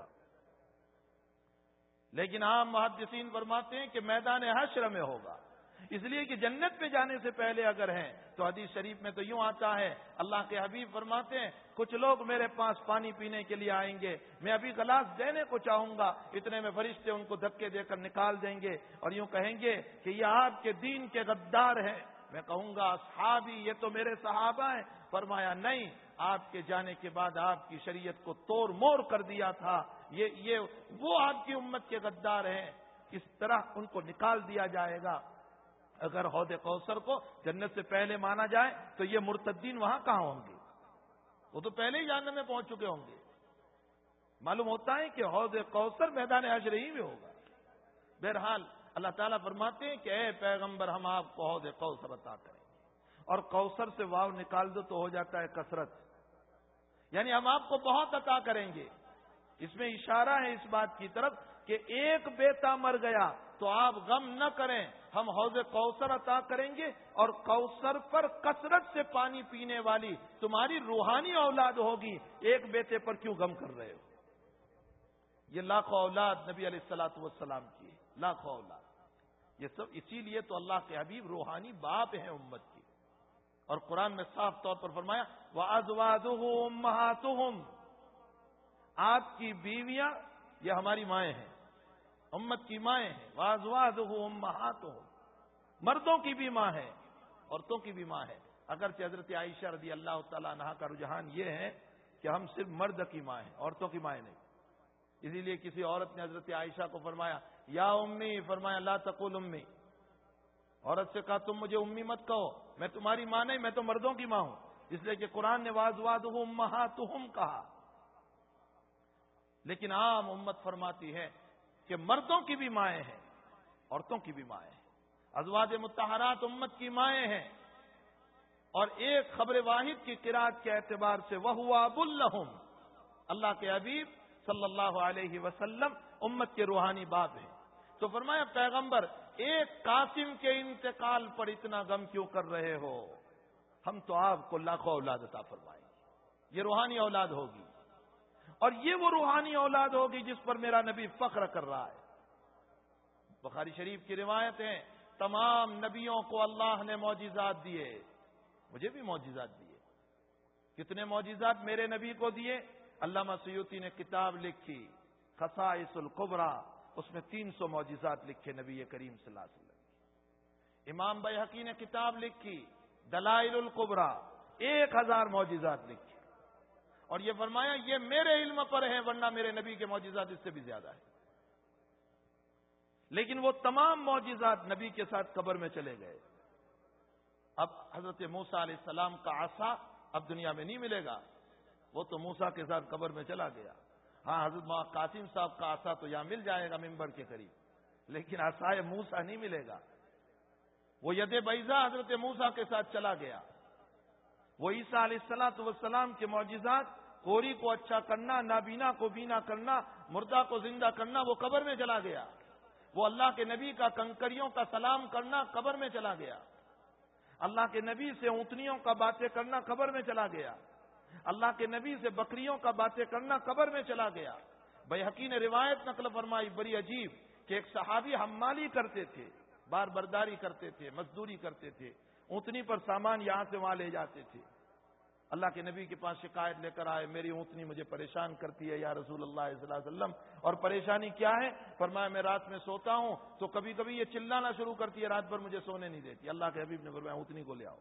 لیکن عام محدثین فرماتے ہیں کہ میدان حشر میں ہوگا، اس لیے کہ جنت میں جانے سے پہلے اگر ہیں تو حدیث شریف میں تو یوں آتا ہے، اللہ کے حبیب فرماتے ہیں کچھ لوگ میرے پاس پانی پینے کے لیے آئیں گے، میں ابھی گلاس دینے کو چاہوں گا، اتنے میں فرشتے ان کو دھکے دے کر نکال دیں گے اور یوں کہیں گے کہ یہ آپ کے دین کے غدار ہیں. میں کہوں گا اصحابی، یہ تو میرے صحابہ ہیں. فرمایا نہیں، آپ کے جانے کے بعد آپ کی شریعت کو توڑ موڑ کر دیا تھا، یہ وہ آپ کی امت کے غدار ہیں. اس طرح ان کو نکال دیا جائے گا. اگر حوض کوثر کو جنت سے پہلے مانا جائے تو یہ مرتدین وہاں کہاں ہوں گے؟ وہ تو پہلے ہی جہنم میں پہنچ چکے ہوں گے. معلوم ہوتا ہے کہ حوض کوثر میدان حشر ہی میں ہوگا. بہرحال اللہ تعالیٰ فرماتے ہیں کہ اے پیغمبر ہم آپ کو حوض کوثر عطا کریں گے. اور کوثر سے واو نکال دو تو ہو جاتا ہے کثرت، یعنی ہم آپ کو بہت عطا کریں گے. اس میں اشارہ ہے اس بات کی طرف کہ ایک بیٹا مر گیا تو آپ غم نہ کریں، ہم حوض کوثر عطا کریں گے اور کوثر پر کثرت سے پانی پینے والی تمہاری روحانی اولاد ہوگی. ایک بیٹے پر کیوں غم کر رہے ہو؟ یہ لاکھوں اولاد نبی علیہ الصلوۃ والسلام کی، لاکھوں اولاد. یہ سب اسی لیے تو اللہ کے حبیب روحانی باپ ہیں امت کی. اور قرآن میں صاف طور پر فرمایا وَأَزْوَاجُهُ أُمَّهَاتُهُمْ، آپ کی بیویاں یہ ہماری مائیں ہیں، امت کی مائیں ہیں. وَأَزْوَاجُهُ أُمَّهَاتُهُمْ، مردوں کی بھی ماں ہے، عورتوں کی بھی ماں ہے. اگرچہ حضرت عائشہ رضی اللہ تعالیٰ عنہا کا رجحان یہ ہے کہ ہم صرف مرد کی ماں ہیں، عورتوں کی مائیں نہیں. اسی لیے کسی عورت نے حضرت عائشہ کو فرمایا یا امی، فرمایا لا تقول امی. عورت سے کہا تم مجھے امی مت کہو، میں تمہاری ماں نہیں، میں تو مردوں کی ماں ہوں. اس لیے کہ قرآن نے وازوادہم امہاتہم کہا. لیکن عام امت فرماتی ہے کہ مردوں کی بھی مائیں ہیں، عورتوں کی بھی مائیں ہیں. ازواج مطہرات امت کی مائیں ہیں. اور ایک خبر واحد کی قرات کے اعتبار سے وَهُوَ أَبٌ لَهُمْ، اللہ کے حبیب صلی اللہ علیہ وسلم امت کے روحانی باپ ہیں. تو فرمایا پیغمبر ایک قاسم کے انتقال پر اتنا غم کیوں کر رہے ہو؟ ہم تو آپ کو لاکھوں اولاد عطا فرمائیں گے، یہ روحانی اولاد ہوگی، اور یہ وہ روحانی اولاد ہوگی جس پر میرا نبی فخر کر رہا ہے. بخاری شریف کی روایت ہے تمام نبیوں کو اللہ نے معجزات دیے، مجھے بھی معجزات دیے. کتنے معجزات میرے نبی کو دیے؟ علامہ سیوطی نے کتاب لکھی خصائص الکبریٰ، اس میں 300 معجزات لکھے نبی کریم صلی اللہ علیہ وسلم. امام بیہقی نے کتاب لکھی دلائل الکبریٰ، 1000 معجزات لکھے، اور یہ فرمایا یہ میرے علم پر ہے، ورنہ میرے نبی کے معجزات اس سے بھی زیادہ ہیں. لیکن وہ تمام معجزات نبی کے ساتھ قبر میں چلے گئے. اب حضرت موسیٰ علیہ السلام کا عصا اب دنیا میں نہیں ملے گا، وہ تو موسیٰ کے ساتھ قبر میں چلا گیا. ہاں حضرت قاسم صاحب کا عصا تو یہاں مل جائے گا ممبر کے قریب، لیکن عصائے موسیٰ نہیں ملے گا. وہ ید بیضا حضرت موسیٰ کے ساتھ چلا گیا. وہ عیسیٰ علیہ السلام کے معجزات، کوری کو اچھا کرنا، نابینا کو بینا کرنا، مردہ کو زندہ کرنا، وہ قبر میں چلا گیا. وہ اللہ کے نبی کا کنکریوں کا سلام کرنا قبر میں چلا گیا. اللہ کے نبی سے اونٹنیوں کا باتیں کرنا قبر میں چلا گیا. اللہ کے نبی سے بکریوں کا باتیں کرنا قبر میں چلا گیا. بیہقی نے روایت نقل فرمائی بڑی عجیب کہ ایک صحابی حمالی کرتے تھے، بار برداری کرتے تھے، مزدوری کرتے تھے، اونٹنی پر سامان یہاں سے وہاں لے جاتے تھے. اللہ کے نبی کے پاس شکایت لے کر آئے میری اونٹنی مجھے پریشان کرتی ہے یا رسول اللہ صلی اللہ علیہ وسلم. اور پریشانی کیا ہے؟ فرمایا میں رات میں سوتا ہوں تو کبھی کبھی یہ چلانا شروع کرتی ہے، رات بھر مجھے سونے نہیں دیتی. اللہ کے حبیب نے فرمایا اونٹنی کو لے آؤ.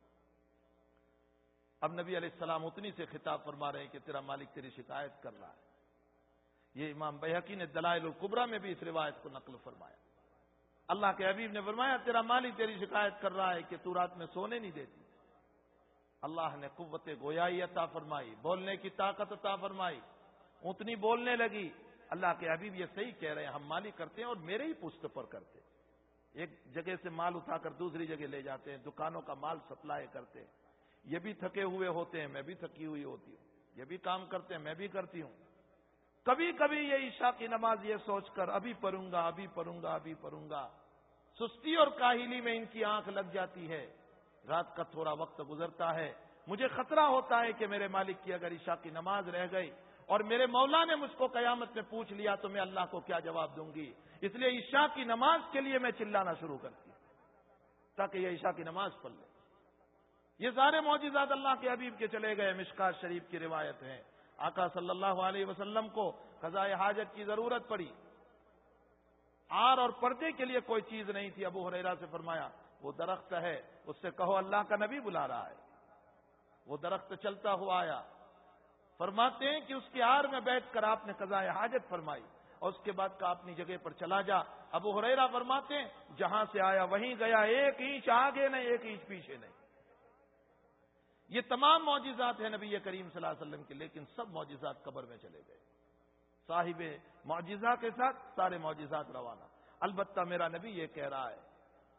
اب نبی علیہ السلام اونٹنی سے خطاب فرما رہے ہیں کہ تیرا مالک تیری شکایت کر رہا ہے. یہ امام بیہقی نے دلائل الکبریٰ میں بھی اس روایت کو نقل فرمایا. اللہ کے حبیب نے فرمایا تیرا مالک تیری شکایت کر رہا ہے کہ تو رات میں سونے نہیں دیتی. اللہ نے قوت گویائی عطا فرمائی، بولنے کی طاقت عطا فرمائی، اونٹنی بولنے لگی. اللہ کے حبیب یہ صحیح کہہ رہے ہیں، ہم مالی کرتے ہیں اور میرے ہی پشت پر کرتے ہیں. ایک جگہ سے مال اٹھا کر دوسری جگہ لے جاتے ہیں، دکانوں کا مال سپلائی کرتے ہیں. یہ بھی تھکے ہوئے ہوتے ہیں، میں بھی تھکی ہوئی ہوتی ہوں. یہ بھی کام کرتے ہیں، میں بھی کرتی ہوں. کبھی کبھی یہ عشاء کی نماز یہ سوچ کر ابھی پڑھوں گا ابھی پڑھوں گا ابھی پڑھوں گا، سستی اور کاہلی میں ان کی آنکھ لگ جاتی ہے. رات کا تھوڑا وقت گزرتا ہے، مجھے خطرہ ہوتا ہے کہ میرے مالک کی اگر عشاء کی نماز رہ گئی اور میرے مولا نے مجھ کو قیامت میں پوچھ لیا تو میں اللہ کو کیا جواب دوں گی. اس لیے عشاء کی نماز کے لیے میں چلانا شروع کرتی ہوں تاکہ یہ عشاء کی نماز پڑھ لے. یہ سارے معجزات اللہ کے حبیب کے چلے گئے. مشکات شریف کی روایت ہے آقا صلی اللہ علیہ وسلم کو قضاء حاجت کی ضرورت پڑی. آر اور پردے کے لیے کوئی چیز نہیں تھی. ابو ہریرہ سے فرمایا وہ درخت ہے، اس سے کہو اللہ کا نبی بلا رہا ہے. وہ درخت چلتا ہوا آیا. فرماتے ہیں کہ اس کے آر میں بیٹھ کر آپ نے قضاء حاجت فرمائی اور اس کے بعد کہا اپنی جگہ پر چلا جا. ابو ہریرہ فرماتے ہیں جہاں سے آیا وہیں گیا، 1 انچ آگے نہیں 1 انچ پیچھے نہیں. یہ تمام معجزات ہیں نبی کریم صلی اللہ علیہ وسلم کے، لیکن سب معجزات قبر میں چلے گئے. صاحب معجزہ کے ساتھ سارے معجزات روانہ. البتہ میرا نبی یہ کہہ رہا ہے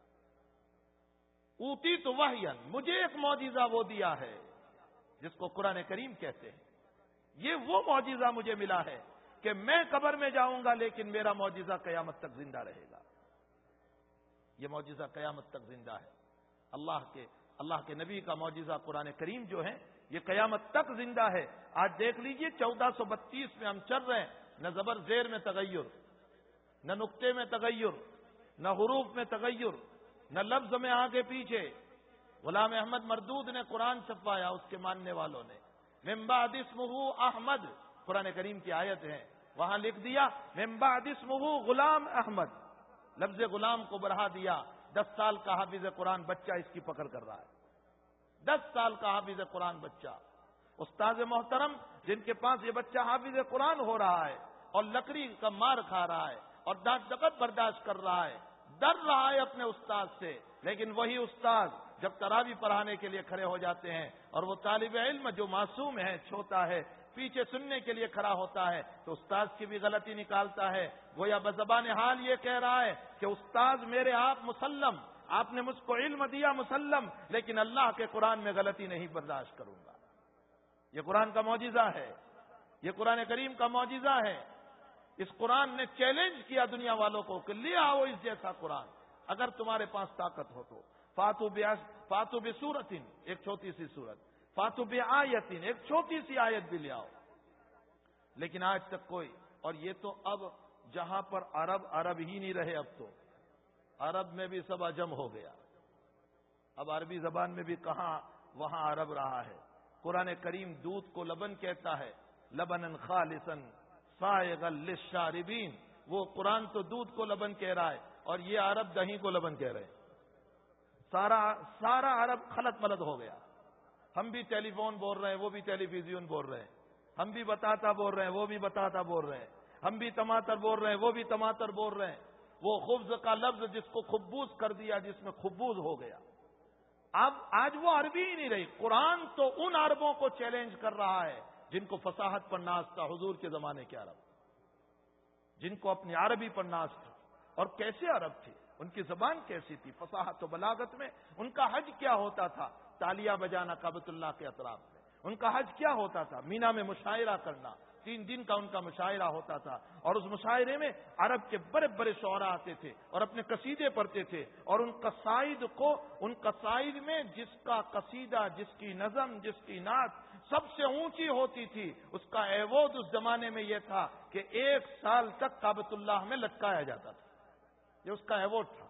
اوتی تو وحین، مجھے ایک معجزہ وہ دیا ہے جس کو قرآن کریم کہتے ہیں. یہ وہ معجزہ مجھے ملا ہے کہ میں قبر میں جاؤں گا لیکن میرا معجزہ قیامت تک زندہ رہے گا. یہ معجزہ قیامت تک زندہ ہے. اللہ کے نبی کا معجزہ قرآن کریم جو ہے یہ قیامت تک زندہ ہے. آج دیکھ لیجئے 1432 میں ہم چل رہے ہیں، نہ زبر زیر میں تغیر، نہ نقطے میں تغیر، نہ حروف میں تغیر، نہ لفظ میں آگے پیچھے. غلام احمد مردود نے قرآن چھپوایا، اس کے ماننے والوں نے من بعد اسمہ احمد، قرآن کریم کی آیت ہے، وہاں لکھ دیا من بعد اسمہ غلام احمد، لفظ غلام کو بڑھا دیا. 10 سال کا حافظ قرآن بچہ اس کی پکڑ کر رہا ہے. 10 سال کا حافظ قرآن بچہ. استاد محترم جن کے پاس یہ بچہ حافظ قرآن ہو رہا ہے اور لکڑی کا مار کھا رہا ہے اور ڈانٹ ڈپٹ برداشت کر رہا ہے، ڈر رہا ہے اپنے استاد سے، لیکن وہی استاد جب تراویح پڑھانے کے لیے کھڑے ہو جاتے ہیں اور وہ طالب علم جو معصوم ہے، چھوٹا ہے، پیچھے سننے کے لیے کھڑا ہوتا ہے تو استاد کی بھی غلطی نکالتا ہے، گویا بزبان حال یہ کہہ رہا ہے کہ استاد میرے آپ مسلم، آپ نے مجھ کو علم دیا مسلم، لیکن اللہ کے قرآن میں غلطی نہیں برداشت کروں گا۔ یہ قرآن کا معجزہ ہے، یہ قرآن کریم کا معجزہ ہے۔ اس قرآن نے چیلنج کیا دنیا والوں کو کہ لے آؤ اس جیسا قرآن، اگر تمہارے پاس طاقت ہو تو۔ فاتو بسورتن، ایک چھوٹی سی سورت، فاتو بآیتن، ایک چھوٹی سی آیت بھی لے آؤ، لیکن آج تک کوئی، اور یہ تو اب جہاں پر عرب ہی نہیں رہے، اب تو عرب میں بھی سب عجم ہو گیا، اب عربی زبان میں بھی کہاں وہاں عرب رہا ہے۔ قرآن کریم دودھ کو لبن کہتا ہے، لبنن خالصا سائغا للشاربین، وہ قرآن تو دودھ کو لبن کہہ رہا ہے اور یہ عرب دہی کو لبن کہہ رہے ہیں۔ سارا عرب خلط ملط ہو گیا، ہم بھی ٹیلی فون بول رہے ہیں، وہ بھی ٹیلی ویژن بول رہے ہیں، ہم بھی بتاتا بول رہے ہیں، وہ بھی بتاتا بول رہے ہیں، ہم بھی ٹماٹر بول رہے ہیں، وہ بھی ٹماٹر بول رہے ہیں۔ وہ خبز کا لفظ جس کو خبوز کر دیا، جس میں خبوز ہو گیا، اب آج وہ عربی ہی نہیں رہی۔ قرآن تو ان عربوں کو چیلنج کر رہا ہے جن کو فصاحت پر ناز تھا، حضور کے زمانے کے عرب، جن کو اپنی عربی پر ناز تھا، اور کیسے عرب تھے، ان کی زبان کیسی تھی، فصاحت و بلاغت میں۔ ان کا حج کیا ہوتا تھا، تالیاں بجانا کعبۃ اللہ کے اطراف میں۔ ان کا حج کیا ہوتا تھا، مینا میں مشاعرہ کرنا، 3 دن کا ان کا مشاعرہ ہوتا تھا، اور اس مشاعرے میں عرب کے بڑے بڑے شعراء آتے تھے اور اپنے قصیدے پڑھتے تھے، اور ان قصائد میں جس کا قصیدہ، جس کی نظم، جس کی نعت سب سے اونچی ہوتی تھی، اس کا ایوارڈ اس زمانے میں یہ تھا کہ 1 سال تک کعبۃ اللہ میں لٹکایا جاتا تھا، یہ اس کا ایوارڈ تھا۔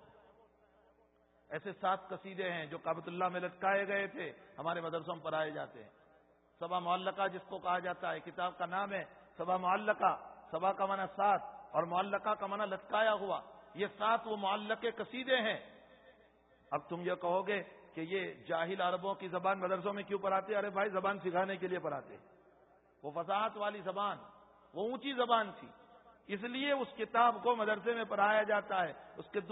ایسے 7 قصیدے ہیں جو کعبۃ اللہ میں لٹکائے گئے تھے، ہمارے مدرسوں میں پڑھائے جاتے ہیں۔ سبا معلقہ جس کو کہا جاتا ہے، کتاب کا نام ہے سبا معلقہ، سبا کا معنی 7 اور معلقہ کا معنی لٹکایا ہوا، یہ 7 وہ معلقے قصیدے ہیں۔ اب تم یہ کہو گے کہ یہ جاہل عربوں کی زبان مدرسوں میں کیوں پڑھاتے؟ ارے بھائی، زبان سکھانے کے لیے پڑھاتے، وہ فصاحت والی زبان، وہ اونچی زبان تھی، اس لیے اس کتاب کو مدرسے میں پڑھایا جاتا ہے۔ اس کے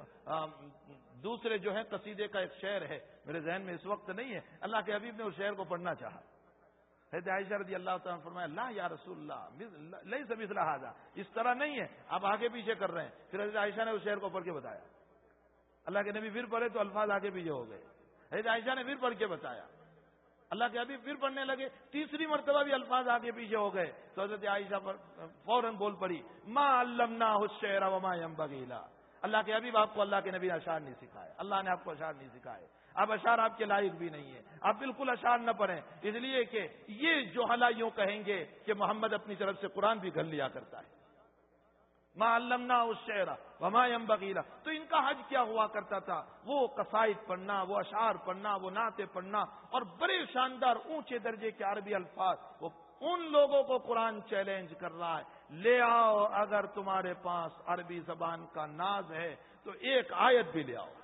دوسرے جو ہے قصیدے کا ایک شعر ہے، میرے ذہن میں اس وقت نہیں ہے، اللہ کے حبیب نے اس شعر کو پڑھنا چاہا۔ حضرت عائشہ رضی اللہ تعالیٰ عنہ فرمایا، لا یا رسول اللہ لیس مثل ھذا، اس طرح نہیں ہے، آپ آگے پیچھے کر رہے ہیں۔ پھر حضرت عائشہ نے اس شعر کو پڑھ کے بتایا، اللہ کے نبی پھر پڑھے تو الفاظ آگے پیچھے ہو گئے، حضرت عائشہ نے پھر پڑھ کے بتایا، اللہ کے حبیب پھر پڑھنے لگے، تیسری مرتبہ بھی الفاظ آگے پیچھے ہو گئے تو حضرت عائشہ پر فوراً بول پڑی، ما علمناہ الشعر وما ينبغی له، اللہ کے حبیب آپ کو اللہ کے نبی نے اشعار نہیں سکھائے، اللہ نے آپ کو اشعار نہیں سکھائے، آپ اشعار آپ کے لائق بھی نہیں ہے، آپ بالکل اشعار نہ پڑھیں، اس لیے کہ یہ جو یوں کہیں گے کہ محمد اپنی طرف سے قرآن بھی گھل لیا کرتا ہے، ما علمناہ الشعر وما ينبغی له۔ تو ان کا حج کیا ہوا کرتا تھا، وہ قصائد پڑھنا، وہ اشعار پڑھنا، وہ نعتیں پڑھنا، اور بڑے شاندار اونچے درجے کے عربی الفاظ۔ وہ ان لوگوں کو قرآن چیلنج کر رہا ہے، لے آؤ اگر تمہارے پاس عربی زبان کا ناز ہے تو ایک آیت بھی لے آؤ۔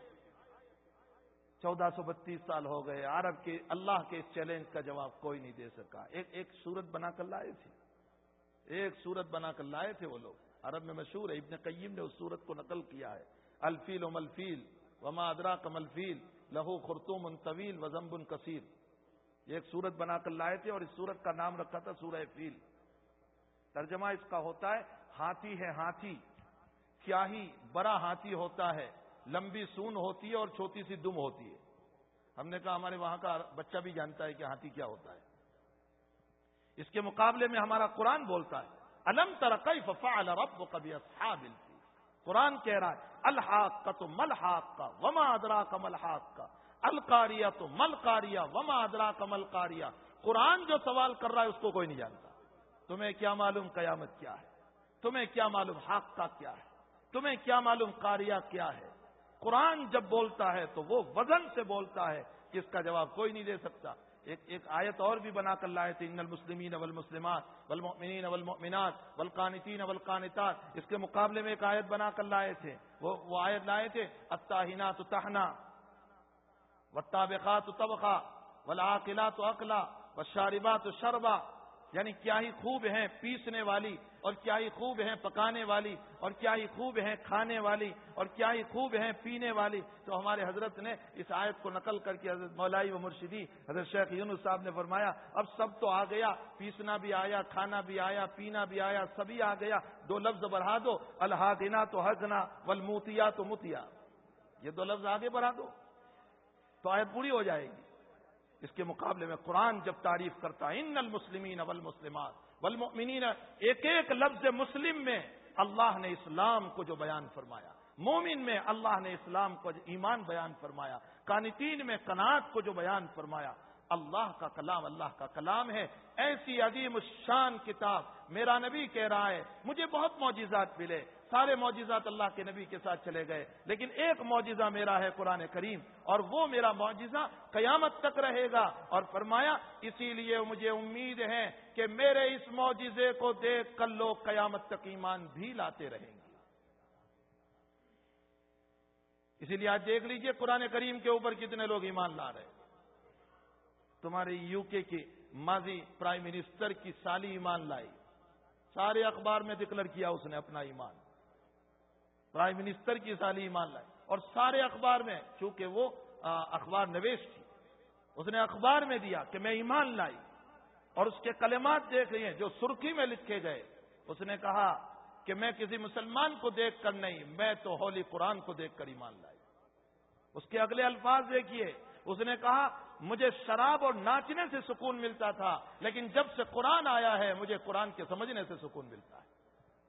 1432 سال ہو گئے، عرب کے اللہ کے اس چیلنج کا جواب کوئی نہیں دے سکا۔ ایک سورت بنا کر لائے تھے، ایک سورت بنا کر لائے تھے وہ لوگ، عرب میں مشہور ہے، ابن قیم نے اس سورت کو نقل کیا ہے، الفیل و ملفیل وما ادراک ملفیل لہو خرطوم طویل وذنب کثیر، یہ ایک سورت بنا کر لائے تھے، اور اس سورت کا نام رکھا تھا سورہ فیل۔ ترجمہ اس کا ہوتا ہے، ہاتھی ہے ہاتھی، کیا ہی بڑا ہاتھی ہوتا ہے، لمبی سون ہوتی ہے اور چھوٹی سی دم ہوتی ہے۔ ہم نے کہا ہمارے وہاں کا بچہ بھی جانتا ہے کہ ہاتھی کیا ہوتا ہے۔ اس کے مقابلے میں ہمارا قرآن بولتا ہے، الم تر کیف فعل ربک باصحاب الفیل، قرآن کہہ رہا ہے الحاقۃ ملحاقۃ وما ادراک ملحاقۃ، القاریۃ ملقاریہ وما ادراک ملقاریہ۔ قرآن جو سوال کر رہا ہے اس کو کوئی نہیں جانتا۔ تمہیں کیا معلوم قیامت کیا ہے، تمہیں کیا معلوم حاقہ کیا ہے، تمہیں کیا معلوم قاریہ کیا ہے۔ قرآن جب بولتا ہے تو وہ وزن سے بولتا ہے کہ اس کا جواب کوئی نہیں دے سکتا۔ ایک آیت اور بھی بنا کر لائے تھے، ان المسلمین والمسلمات والمؤمنین والمؤمنات والقانتین والقانتات، اس کے مقابلے میں ایک آیت بنا کر لائے تھے، وہ آیت لائے تھے، الطاحنات طحنا والطابخات طبخا والعاقلات عقلا والشاربات شربا، یعنی کیا ہی خوب ہیں پیسنے والی اور کیا ہی خوب ہیں پکانے والی، اور کیا ہی خوب ہیں کھانے والی، اور کیا ہی خوب ہیں پینے والی۔ تو ہمارے حضرت نے اس آیت کو نقل کر کے حضرت مولائی و مرشدی حضرت شیخ یونس صاحب نے فرمایا اب سب تو آ گیا، پیسنا بھی آیا، کھانا بھی آیا، پینا بھی آیا، سبھی آ گیا، دو لفظ بڑھا دو، الہادنا تو حزنا والموتیا تو متیا، یہ دو لفظ آگے بڑھا دو تو آیت پوری ہو جائے گی۔ اس کے مقابلے میں قرآن جب تعریف کرتا ہے ان المسلمین والمسلمات والمؤمنین، ایک ایک لفظ مسلم میں اللہ نے اسلام کو جو بیان فرمایا، مومن میں اللہ نے اسلام کو ایمان بیان فرمایا، قانتین میں قناعت کو جو بیان فرمایا، اللہ کا کلام اللہ کا کلام ہے۔ ایسی عظیم الشان کتاب میرا نبی کہہ رہا ہے مجھے بہت معجزات ملے، سارے معجزات اللہ کے نبی کے ساتھ چلے گئے، لیکن ایک معجزہ میرا ہے قرآن کریم، اور وہ میرا معجزہ قیامت تک رہے گا۔ اور فرمایا اسی لیے مجھے امید ہے کہ میرے اس معجزے کو دیکھ کر لوگ قیامت تک ایمان بھی لاتے رہیں گے۔ اسی لیے آج دیکھ لیجئے قرآن کریم کے اوپر کتنے لوگ ایمان لا رہے ہیں۔ تمہارے یو کے کی ماضی پرائم منسٹر کی سالی ایمان لائی، سارے اخبار میں ڈکلیئر کیا اس نے اپنا ایمان، پرائم منسٹر کی سالی ایمان لائی، اور سارے اخبار میں، چونکہ وہ اخبار نویش تھی، اس نے اخبار میں دیا کہ میں ایمان لائی، اور اس کے کلمات دیکھ لیے جو سرخی میں لکھے گئے، اس نے کہا کہ میں کسی مسلمان کو دیکھ کر نہیں، میں تو ہولی قرآن کو دیکھ کر ایمان لائی۔ اس کے اگلے الفاظ دیکھیے، اس نے کہا مجھے شراب اور ناچنے سے سکون ملتا تھا، لیکن جب سے قرآن آیا ہے مجھے قرآن کے سمجھنے سے سکون ملتا ہے۔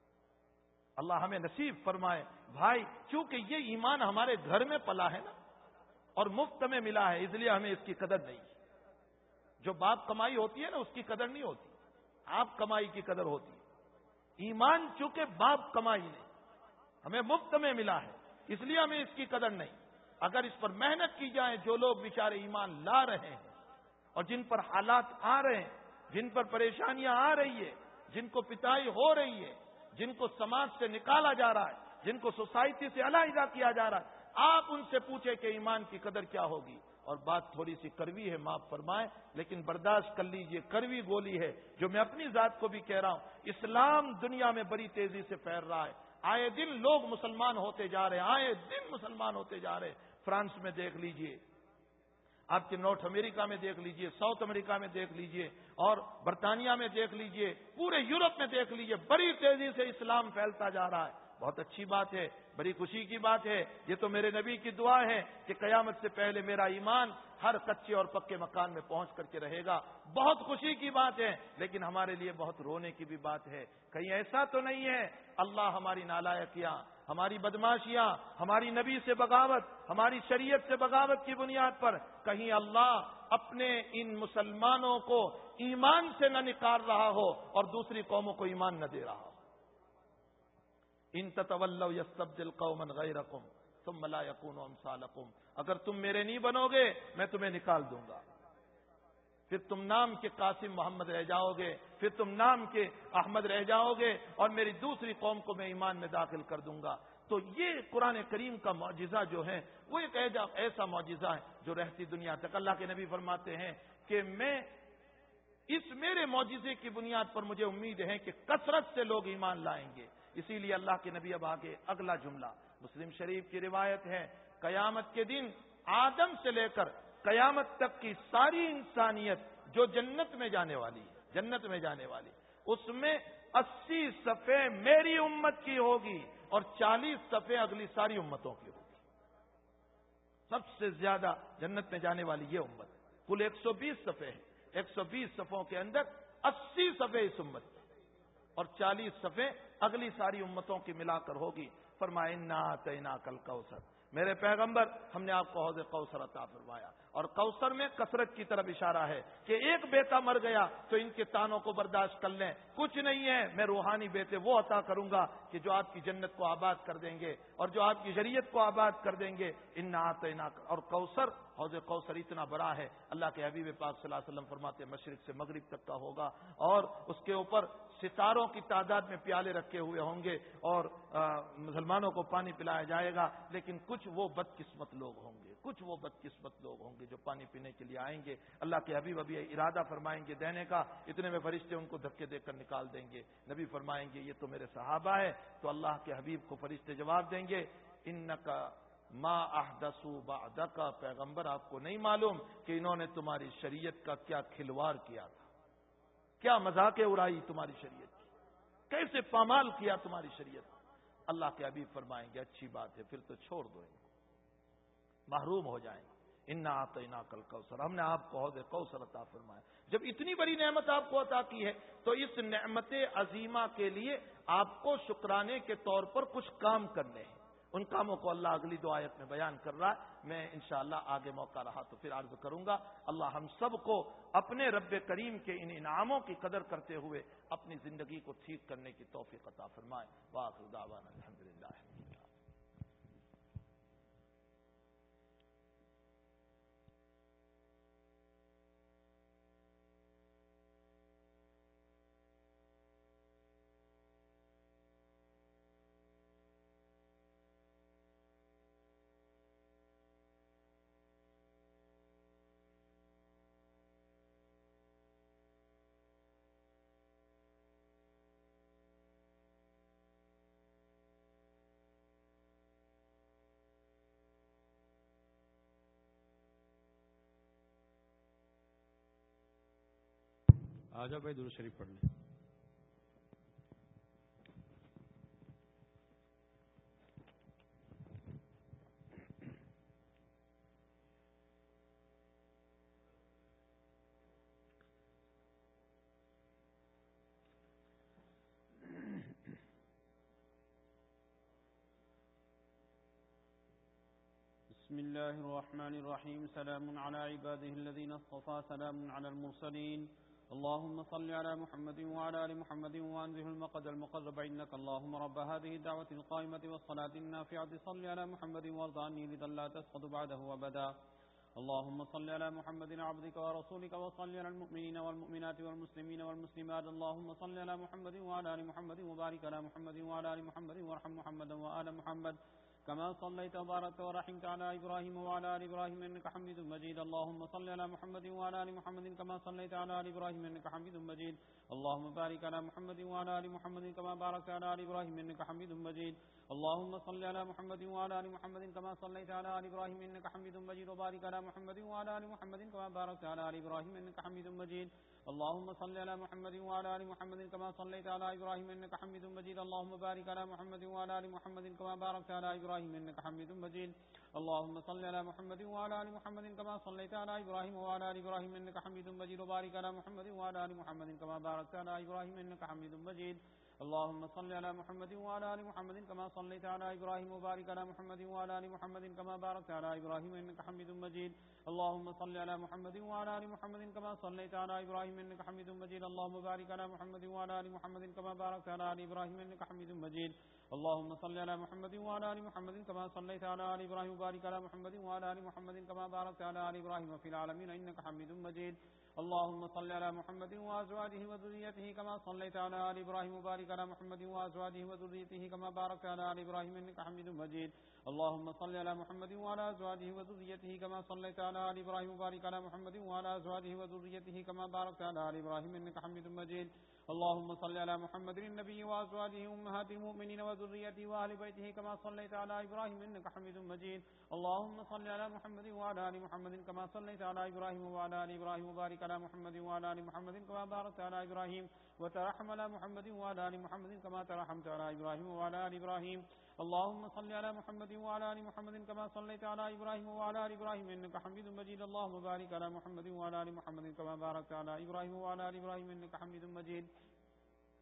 اللہ ہمیں نصیب فرمائے بھائی، کیونکہ یہ ایمان ہمارے گھر میں پلا ہے نا، اور مفت میں ملا ہے، اس لیے ہمیں اس کی قدر نہیں ہے۔ جو باپ کمائی ہوتی ہے نا اس کی قدر نہیں ہوتی، آپ کمائی کی قدر ہوتی ہے۔ ایمان چونکہ باپ کمائی نہیں، ہمیں مفت میں ملا ہے، اس لیے ہمیں اس کی قدر نہیں۔ اگر اس پر محنت کی جائے، جو لوگ بیچارے ایمان لا رہے ہیں اور جن پر حالات آ رہے ہیں، جن پر پریشانیاں آ رہی ہے، جن کو پٹائی ہو رہی ہے، جن کو سماج سے نکالا جا رہا ہے، جن کو سوسائٹی سے علیحدہ کیا جا رہا ہے، آپ ان سے پوچھیں کہ ایمان کی قدر کیا ہوگی۔ اور بات تھوڑی سی کڑوی ہے، معاف فرمائیں، لیکن برداشت کر لیجئے، کڑوی گولی ہے جو میں اپنی ذات کو بھی کہہ رہا ہوں۔ اسلام دنیا میں بڑی تیزی سے پھیل رہا ہے، آئے دن لوگ مسلمان ہوتے جا رہے ہیں، آئے دن مسلمان ہوتے جا رہے ہیں۔ فرانس میں دیکھ لیجئے، آپ کے نارتھ امریکہ میں دیکھ لیجئے، ساؤتھ امریکہ میں دیکھ لیجئے، اور برطانیہ میں دیکھ لیجئے، پورے یورپ میں دیکھ لیجئے، بڑی تیزی سے اسلام پھیلتا جا رہا ہے۔ بہت اچھی بات ہے، بڑی خوشی کی بات ہے۔ یہ تو میرے نبی کی دعا ہے کہ قیامت سے پہلے میرا ایمان ہر کچے اور پکے مکان میں پہنچ کر کے رہے گا۔ بہت خوشی کی بات ہے، لیکن ہمارے لیے بہت رونے کی بھی بات ہے۔ کہیں ایسا تو نہیں ہے اللہ ہماری نالائکیاں، ہماری بدماشیاں، ہماری نبی سے بغاوت، ہماری شریعت سے بغاوت کی بنیاد پر کہیں اللہ اپنے ان مسلمانوں کو ایمان سے نہ نکال رہا ہو اور دوسری قوموں کو ایمان نہ دے رہا ہو۔ ان تتولوا یستبدل قوما غیرکم ثم لا یکونوا امثالکم، اگر تم میرے نہیں بنو گے میں تمہیں نکال دوں گا، پھر تم نام کے قاسم محمد رہ جاؤ گے، پھر تم نام کے احمد رہ جاؤ گے، اور میری دوسری قوم کو میں ایمان میں داخل کر دوں گا۔ تو یہ قرآن کریم کا معجزہ جو ہے وہ ایک ایسا معجزہ ہے جو رہتی دنیا تک۔ اللہ کے نبی فرماتے ہیں کہ میں اس میرے معجزے کی بنیاد پر مجھے امید ہے کہ کثرت سے لوگ ایمان لائیں گے۔ اسی لیے اللہ کے نبی اب آگے اگلا جملہ، مسلم شریف کی روایت ہے، قیامت کے دن آدم سے لے کر قیامت تک کی ساری انسانیت جو جنت میں جانے والی ہے، جنت میں جانے والی، اس میں 80 صفحے میری امت کی ہوگی اور 40 صفحے اگلی ساری امتوں کی ہوگی۔ سب سے زیادہ جنت میں جانے والی یہ امت، کل 120 صفحے ہیں، 120 صفحوں کے اندر 80 صفحے اس امت کی اور 40 صفحے اگلی ساری امتوں کی ملا کر ہوگی۔ فرمایا انا اعطیناک الکوثر، میرے پیغمبر ہم نے آپ کو حوض کوثر عطا فرمایا، اور کوثر میں کثرت کی طرف اشارہ ہے کہ ایک بیٹا مر گیا تو ان کے تانوں کو برداشت کر لیں، کچھ نہیں ہے، میں روحانی بیٹے وہ عطا کروں گا کہ جو آپ کی جنت کو آباد کر دیں گے اور جو آپ کی شریعت کو آباد کر دیں گے۔ انا اعطیناک، اور کوثر، حوض کوثر اتنا بڑا ہے، اللہ کے حبیب پاک صلی اللہ علیہ وسلم فرماتے ہیں مشرق سے مغرب تک کا ہوگا، اور اس کے اوپر ستاروں کی تعداد میں پیالے رکھے ہوئے ہوں گے اور مسلمانوں کو پانی پلایا جائے گا، لیکن کچھ وہ بدقسمت لوگ ہوں گے، کچھ وہ بدقسمت لوگ ہوں گے جو پانی پینے کے لیے آئیں گے، اللہ کے حبیب ابھی ارادہ فرمائیں گے دینے کا، اتنے میں فرشتے ان کو دھکے دے کر نکال دیں گے، نبی فرمائیں گے یہ تو میرے صحابہ ہے، تو اللہ کے حبیب کو فرشتے جواب دیں گے انکا ما احدثوا بعدک، پیغمبر آپ کو نہیں معلوم کہ انہوں نے تمہاری شریعت کا کیا کھلواڑ کیا تھا، کیا مذاق اڑائی تمہاری شریعت کی، کیسے پامال کیا تمہاری شریعت۔ اللہ کے حبیب فرمائیں گے اچھی بات ہے، پھر تو چھوڑ دو ان کو، محروم ہو جائیں گے۔ انا اعطیناک الکوثر، ہم نے آپ کو حوض کوثر عطا فرمایا۔ جب اتنی بڑی نعمت آپ کو عطا کی ہے تو اس نعمت عظیمہ کے لیے آپ کو شکرانے کے طور پر کچھ کام کرنے ہیں، ان کاموں کو اللہ اگلی دو آیت میں بیان کر رہا ہے، میں انشاءاللہ آگے موقع رہا تو پھر عرض کروں گا۔ اللہ ہم سب کو اپنے رب کریم کے ان انعاموں کی قدر کرتے ہوئے اپنی زندگی کو ٹھیک کرنے کی توفیق عطا فرمائے۔ وآخر دعوانا الحمدللہ۔ آجا بھائی درود شریف پڑھ لیں۔ بسم الله الرحمن الرحيم، سلام على عباده الذين اصطفى، سلام على المرسلين، اللهم صل على محمد وعلى آل محمد وأنزه المقد المقرب إنك اللهم رب هذه الدعوة القائمة والصلاة النافعة صل على محمد وارض عني رضا لا تسقط بعده أبدا، اللهم صل على محمد عبدك ورسولك وصل على المؤمنين والمؤمنات والمسلمين والمسلمات، اللهم صل على محمد وعلى آل محمد وبارك على محمد وعلى آل محمد وارحم محمدا وآل محمد كما صليت وباركت ورحمت على إبراهيم وعلى آل إبراهيم إنك حميد مجيد، اللهم صل على محمد وعلى آل محمد كما صليت على آل إبراهيم إنك حميد مجيد، اللهم بارك على محمد وعلى آل محمد كما باركت على آل إبراهيم إنك حميد مجيد، اللهم صل على محمد وعلى آل محمد كما صليت على آل إبراهيم إنك حميد مجيد، وبارك على محمد وعلى آل محمد كما باركت على آل إبراهيم إنك حميد مجيد، اللهم صل على محمد وعلى آل محمد كما صليت على إبراهيم إنك حميد مجيد، اللهم بارك على محمد وعلى آل محمد كما باركت على إبراهيم إنك حميد مجيد، اللهم صل على محمد وعلى آل محمد كما صليت على إبراهيم وعلى آل إبراهيم إنك حميد مجيد، وبارك على محمد وعلى آل محمد كما باركت على إبراهيم إنك حميد مجيد، اللهم صل على محمد وعلى آل محمد كما صليت على إبراهيم وبارك على محمد وعلى آل محمد كما باركت على إبراهيم إنك حميد مجيد، اللهم صل على محمد وعلى آل محمد كما صليت على إبراهيم إنك حميد مجيد، اللهم بارك على محمد وعلى آل محمد كما باركت على آل إبراهيم إنك حميد مجيد، اللهم صل على محمد وعلى آل محمد كما صليت على آل إبراهيم وبارك على محمد وعلى آل محمد كما باركت على آل إبراهيم في العالمين إنك حميد مجيد، اللهم صل على محمد وأزواجه وذريته كما صليت على آل إبراهيم وبارك على محمد وأزواجه وذريته كما باركت على آل إبراهيم إنك حميد مجيد، اللهم صل على محمد وعلى أزواجه وذريته كما صليت على آل إبراهيم وبارك على محمد وعلى أزواجه وذريته كما باركت على آل إبراهيم إنك حميد مجيد، اللهم صل على محمد النبي وأزواجه أمهات المؤمنين وذريته وأهل بيته كما صليت على إبراهيم إنك حميد مجيد، اللهم صل على محمد وعلى آل محمد كما صليت على إبراهيم وعلى آل إبراهيم وبارك على محمد وعلى آل محمد كما باركت على إبراهيم وترحم على محمد وعلى آل محمد كما ترحمت على إبراهيم وعلى آل إبراهيم، اللهم صل على محمد وعلى آل محمد كما صليت على إبراهيم وعلى آل إبراهيم إنك حميد مجيد، اللهم بارك على محمد وعلى آل محمد كما باركت على إبراهيم وعلى آل إبراهيم إنك حميد مجيد،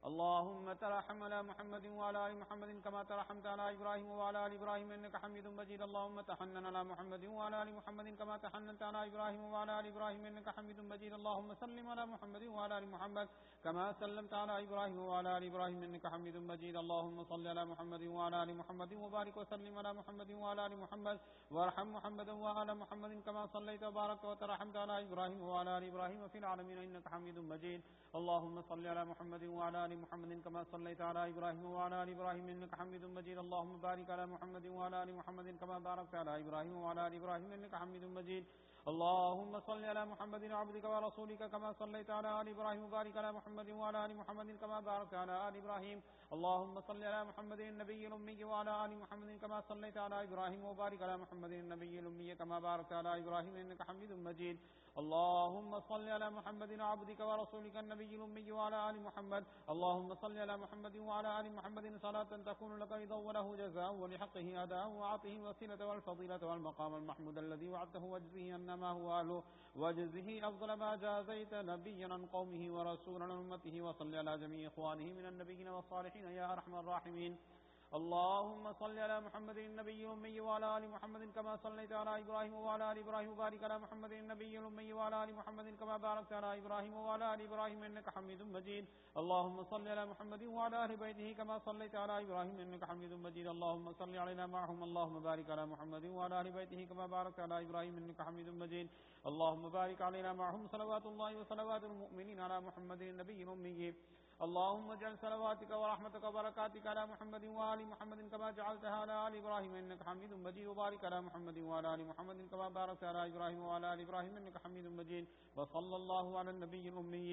اللهم ترحم على محمد وعلى آل محمد كما ترحمت على إبراهيم وعلى آل إبراهيم إنك حميد مجيد اللهم تحنن على محمد وعلى آل محمد كما تحننت على إبراهيم وعلى آل إبراهيم إنك حميد مجيد اللهم سلم على محمد وعلى آل محمد كما سلمت على إبراهيم وعلى آل إبراهيم إنك حميد مجيد اللهم صل على محمد وعلى آل محمد وبارك وسلم على محمد وعلى آل محمد وارحم محمدا وعلى محمد كما صليت وباركت وترحمت على إبراهيم وعلى آل إبراهيم في العالمين إنك حميد مجيد اللهم صل على محمد وعلى آل محمد كما صليت على إبراهيم وعلى آل إبراهيم إنك حميد مجيد اللهم بارك على محمد وعلى آل محمد كما باركت على إبراهيم وعلى آل إبراهيم إنك حميد مجيد اللهم صل على محمد عبدك ورسولك كما صليت على آل إبراهيم وبارك على محمد وعلى آل محمد كما باركت على آل إبراهيم اللهم صل على محمد النبي الأمي وعلى آل محمد كما صليت على إبراهيم وبارك على محمد النبي الأمي كما باركت على إبراهيم إنك حميد مجيد اللهم صل على محمد عبدك ورسولك النبي الأمي وعلى آل محمد اللهم صل على محمد وعلى آل محمد صلاة تكون لك رضا وله جزاء ولحقه أداء وعطه الوسيلة والفضيلة والمقام المحمود الذي وعدته واجزه أنما هو أهله واجزه أفضل ما جازيت نبيا عن قومه ورسولا عن أمته وصل على جميع إخوانه من النبيين والصالحين يا أرحم الراحمين اللهم صل على محمد النبي الأمي وعلى آل محمد كما صليت على إبراهيم وعلى آل إبراهيم وبارك على محمد النبي الأمي وعلى آل محمد كما باركت على إبراهيم وعلى آل إبراهيم إنك حميد مجيد اللهم صل على محمد وعلى آل بيته كما صليت على إبراهيم إنك حميد مجيد اللهم صل علينا معهم اللهم بارك على محمد وعلى آل بيته كما باركت على إبراهيم إنك حميد مجيد اللهم بارك علينا معهم صلوات الله وصلوات المؤمنين على محمد النبي الأمي اللهم اجعل صلواتك ورحمتك وبركاتك على محمد وآل محمد كما جعلتها على آل إبراهيم إنك حميد مجيد وبارك على محمد وعلى آل محمد كما باركت على إبراهيم وعلى آل إبراهيم إنك حميد مجيد وصلى الله على النبي الأمي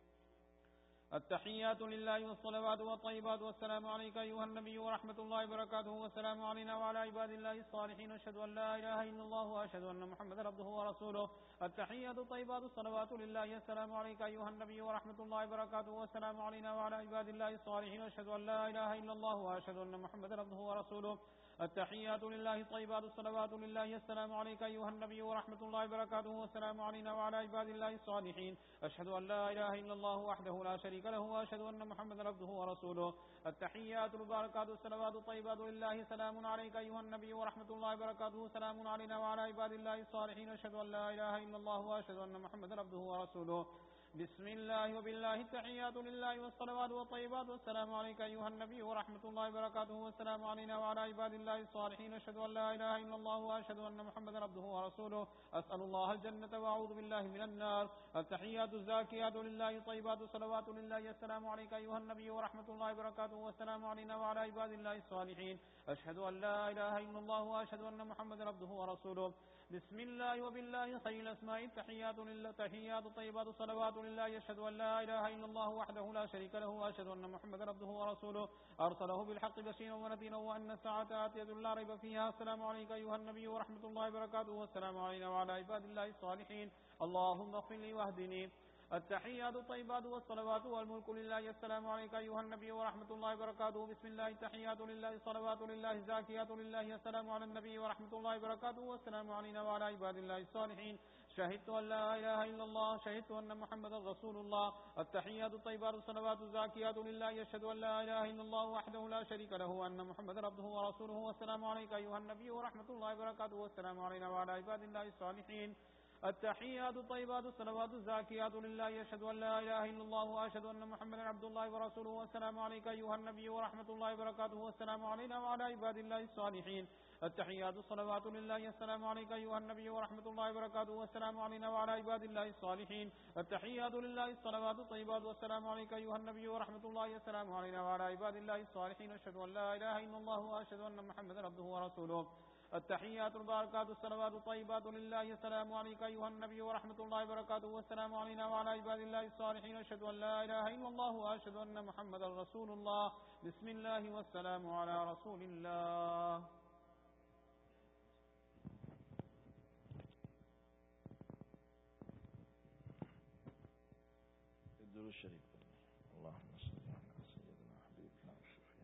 التحيات لله والصلوات والطيبات والسلام عليك أيها النبي ورحمة الله وبركاته والسلام علينا وعلى عباد الله الصالحين أشهد أن لا إله إلا الله وأشهد أن محمدا عبده ورسوله التحيات الطيبات الصلوات لله السلام عليك أيها النبي ورحمة الله وبركاته والسلام علينا وعلى عباد الله الصالحين أشهد أن لا إله إلا الله وأشهد أن محمدا عبده ورسوله التحيات لله الطيبات الصلوات لله السلام عليك أيها النبي ورحمة الله وبركاته والسلام علينا وعلى عباد الله الصالحين أشهد أن لا إله إلا الله وحده لا شريك له وأشهد أن محمدا عبده ورسوله التحيات المباركات الصلوات الطيبات لله سلام عليك أيها النبي ورحمة الله وبركاته سلام علينا وعلى عباد الله الصالحين أشهد أن لا إله إلا الله وأشهد أن محمدا عبده ورسوله بسم الله وبالله التحيات لله والصلوات والطيبات والسلام عليك أيها النبي ورحمة الله وبركاته والسلام علينا وعلى عباد الله الصالحين أشهد أن لا إله إلا الله وأشهد أن محمدا عبده ورسوله أسأل الله الجنة وأعوذ بالله من النار التحيات الزاكيات لله طيبات الصلوات لله السلام عليك أيها النبي ورحمة الله وبركاته والسلام علينا وعلى عباد الله الصالحين أشهد أن لا إله إلا الله وأشهد أن محمدا عبده ورسوله بسم الله وبالله خير الأسماء التحيات لله تحيات طيبات الصلوات لله يشهد أن لا إله إلا الله وحده لا شريك له وأشهد أن محمدا عبده ورسوله أرسله بالحق بشيرا ونذيرا وأن الساعة آتية لا ريب فيها السلام عليك أيها النبي ورحمة الله وبركاته والسلام علينا وعلى عباد الله الصالحين اللهم اغفر لي واهدني التحيات الطيبات والصلوات والملك لله السلام عليك أيها النبي ورحمة الله وبركاته بسم الله التحيات لله الصلوات لله الزاكيات لله السلام على النبي ورحمة الله وبركاته والسلام علينا وعلى عباد الله الصالحين شهدت أن لا إله إلا الله شهدت أن محمدا رسول الله التحيات الطيبات الصلوات الزاكيات لله يشهد أن لا إله إلا الله وحده لا شريك له وأن محمدا عبده ورسوله والسلام عليك أيها النبي ورحمة الله وبركاته والسلام علينا وعلى عباد الله الصالحين التحيات الطيبات الصلوات الزاكيات لله يشهد أن لا إله إلا الله وأشهد أن محمدا عبد الله ورسوله والسلام عليك أيها النبي ورحمة الله وبركاته والسلام علينا وعلى عباد الله الصالحين التحيات الصلوات لله السلام عليك أيها النبي ورحمة الله وبركاته والسلام علينا وعلى عباد الله الصالحين التحيات لله الصلوات الطيبات والسلام عليك أيها النبي ورحمة الله السلام علينا وعلى عباد الله الصالحين أشهد أن لا إله إلا الله وأشهد أن محمدا عبده ورسوله التحيات الباركات الصلوات الطيبات لله السلام عليك أيها النبي ورحمة الله وبركاته والسلام علينا وعلى عباد الله الصالحين أشهد أن لا إله إلا الله وأشهد أن محمدا رسول الله بسم الله والسلام على رسول الله درود شریف اللہ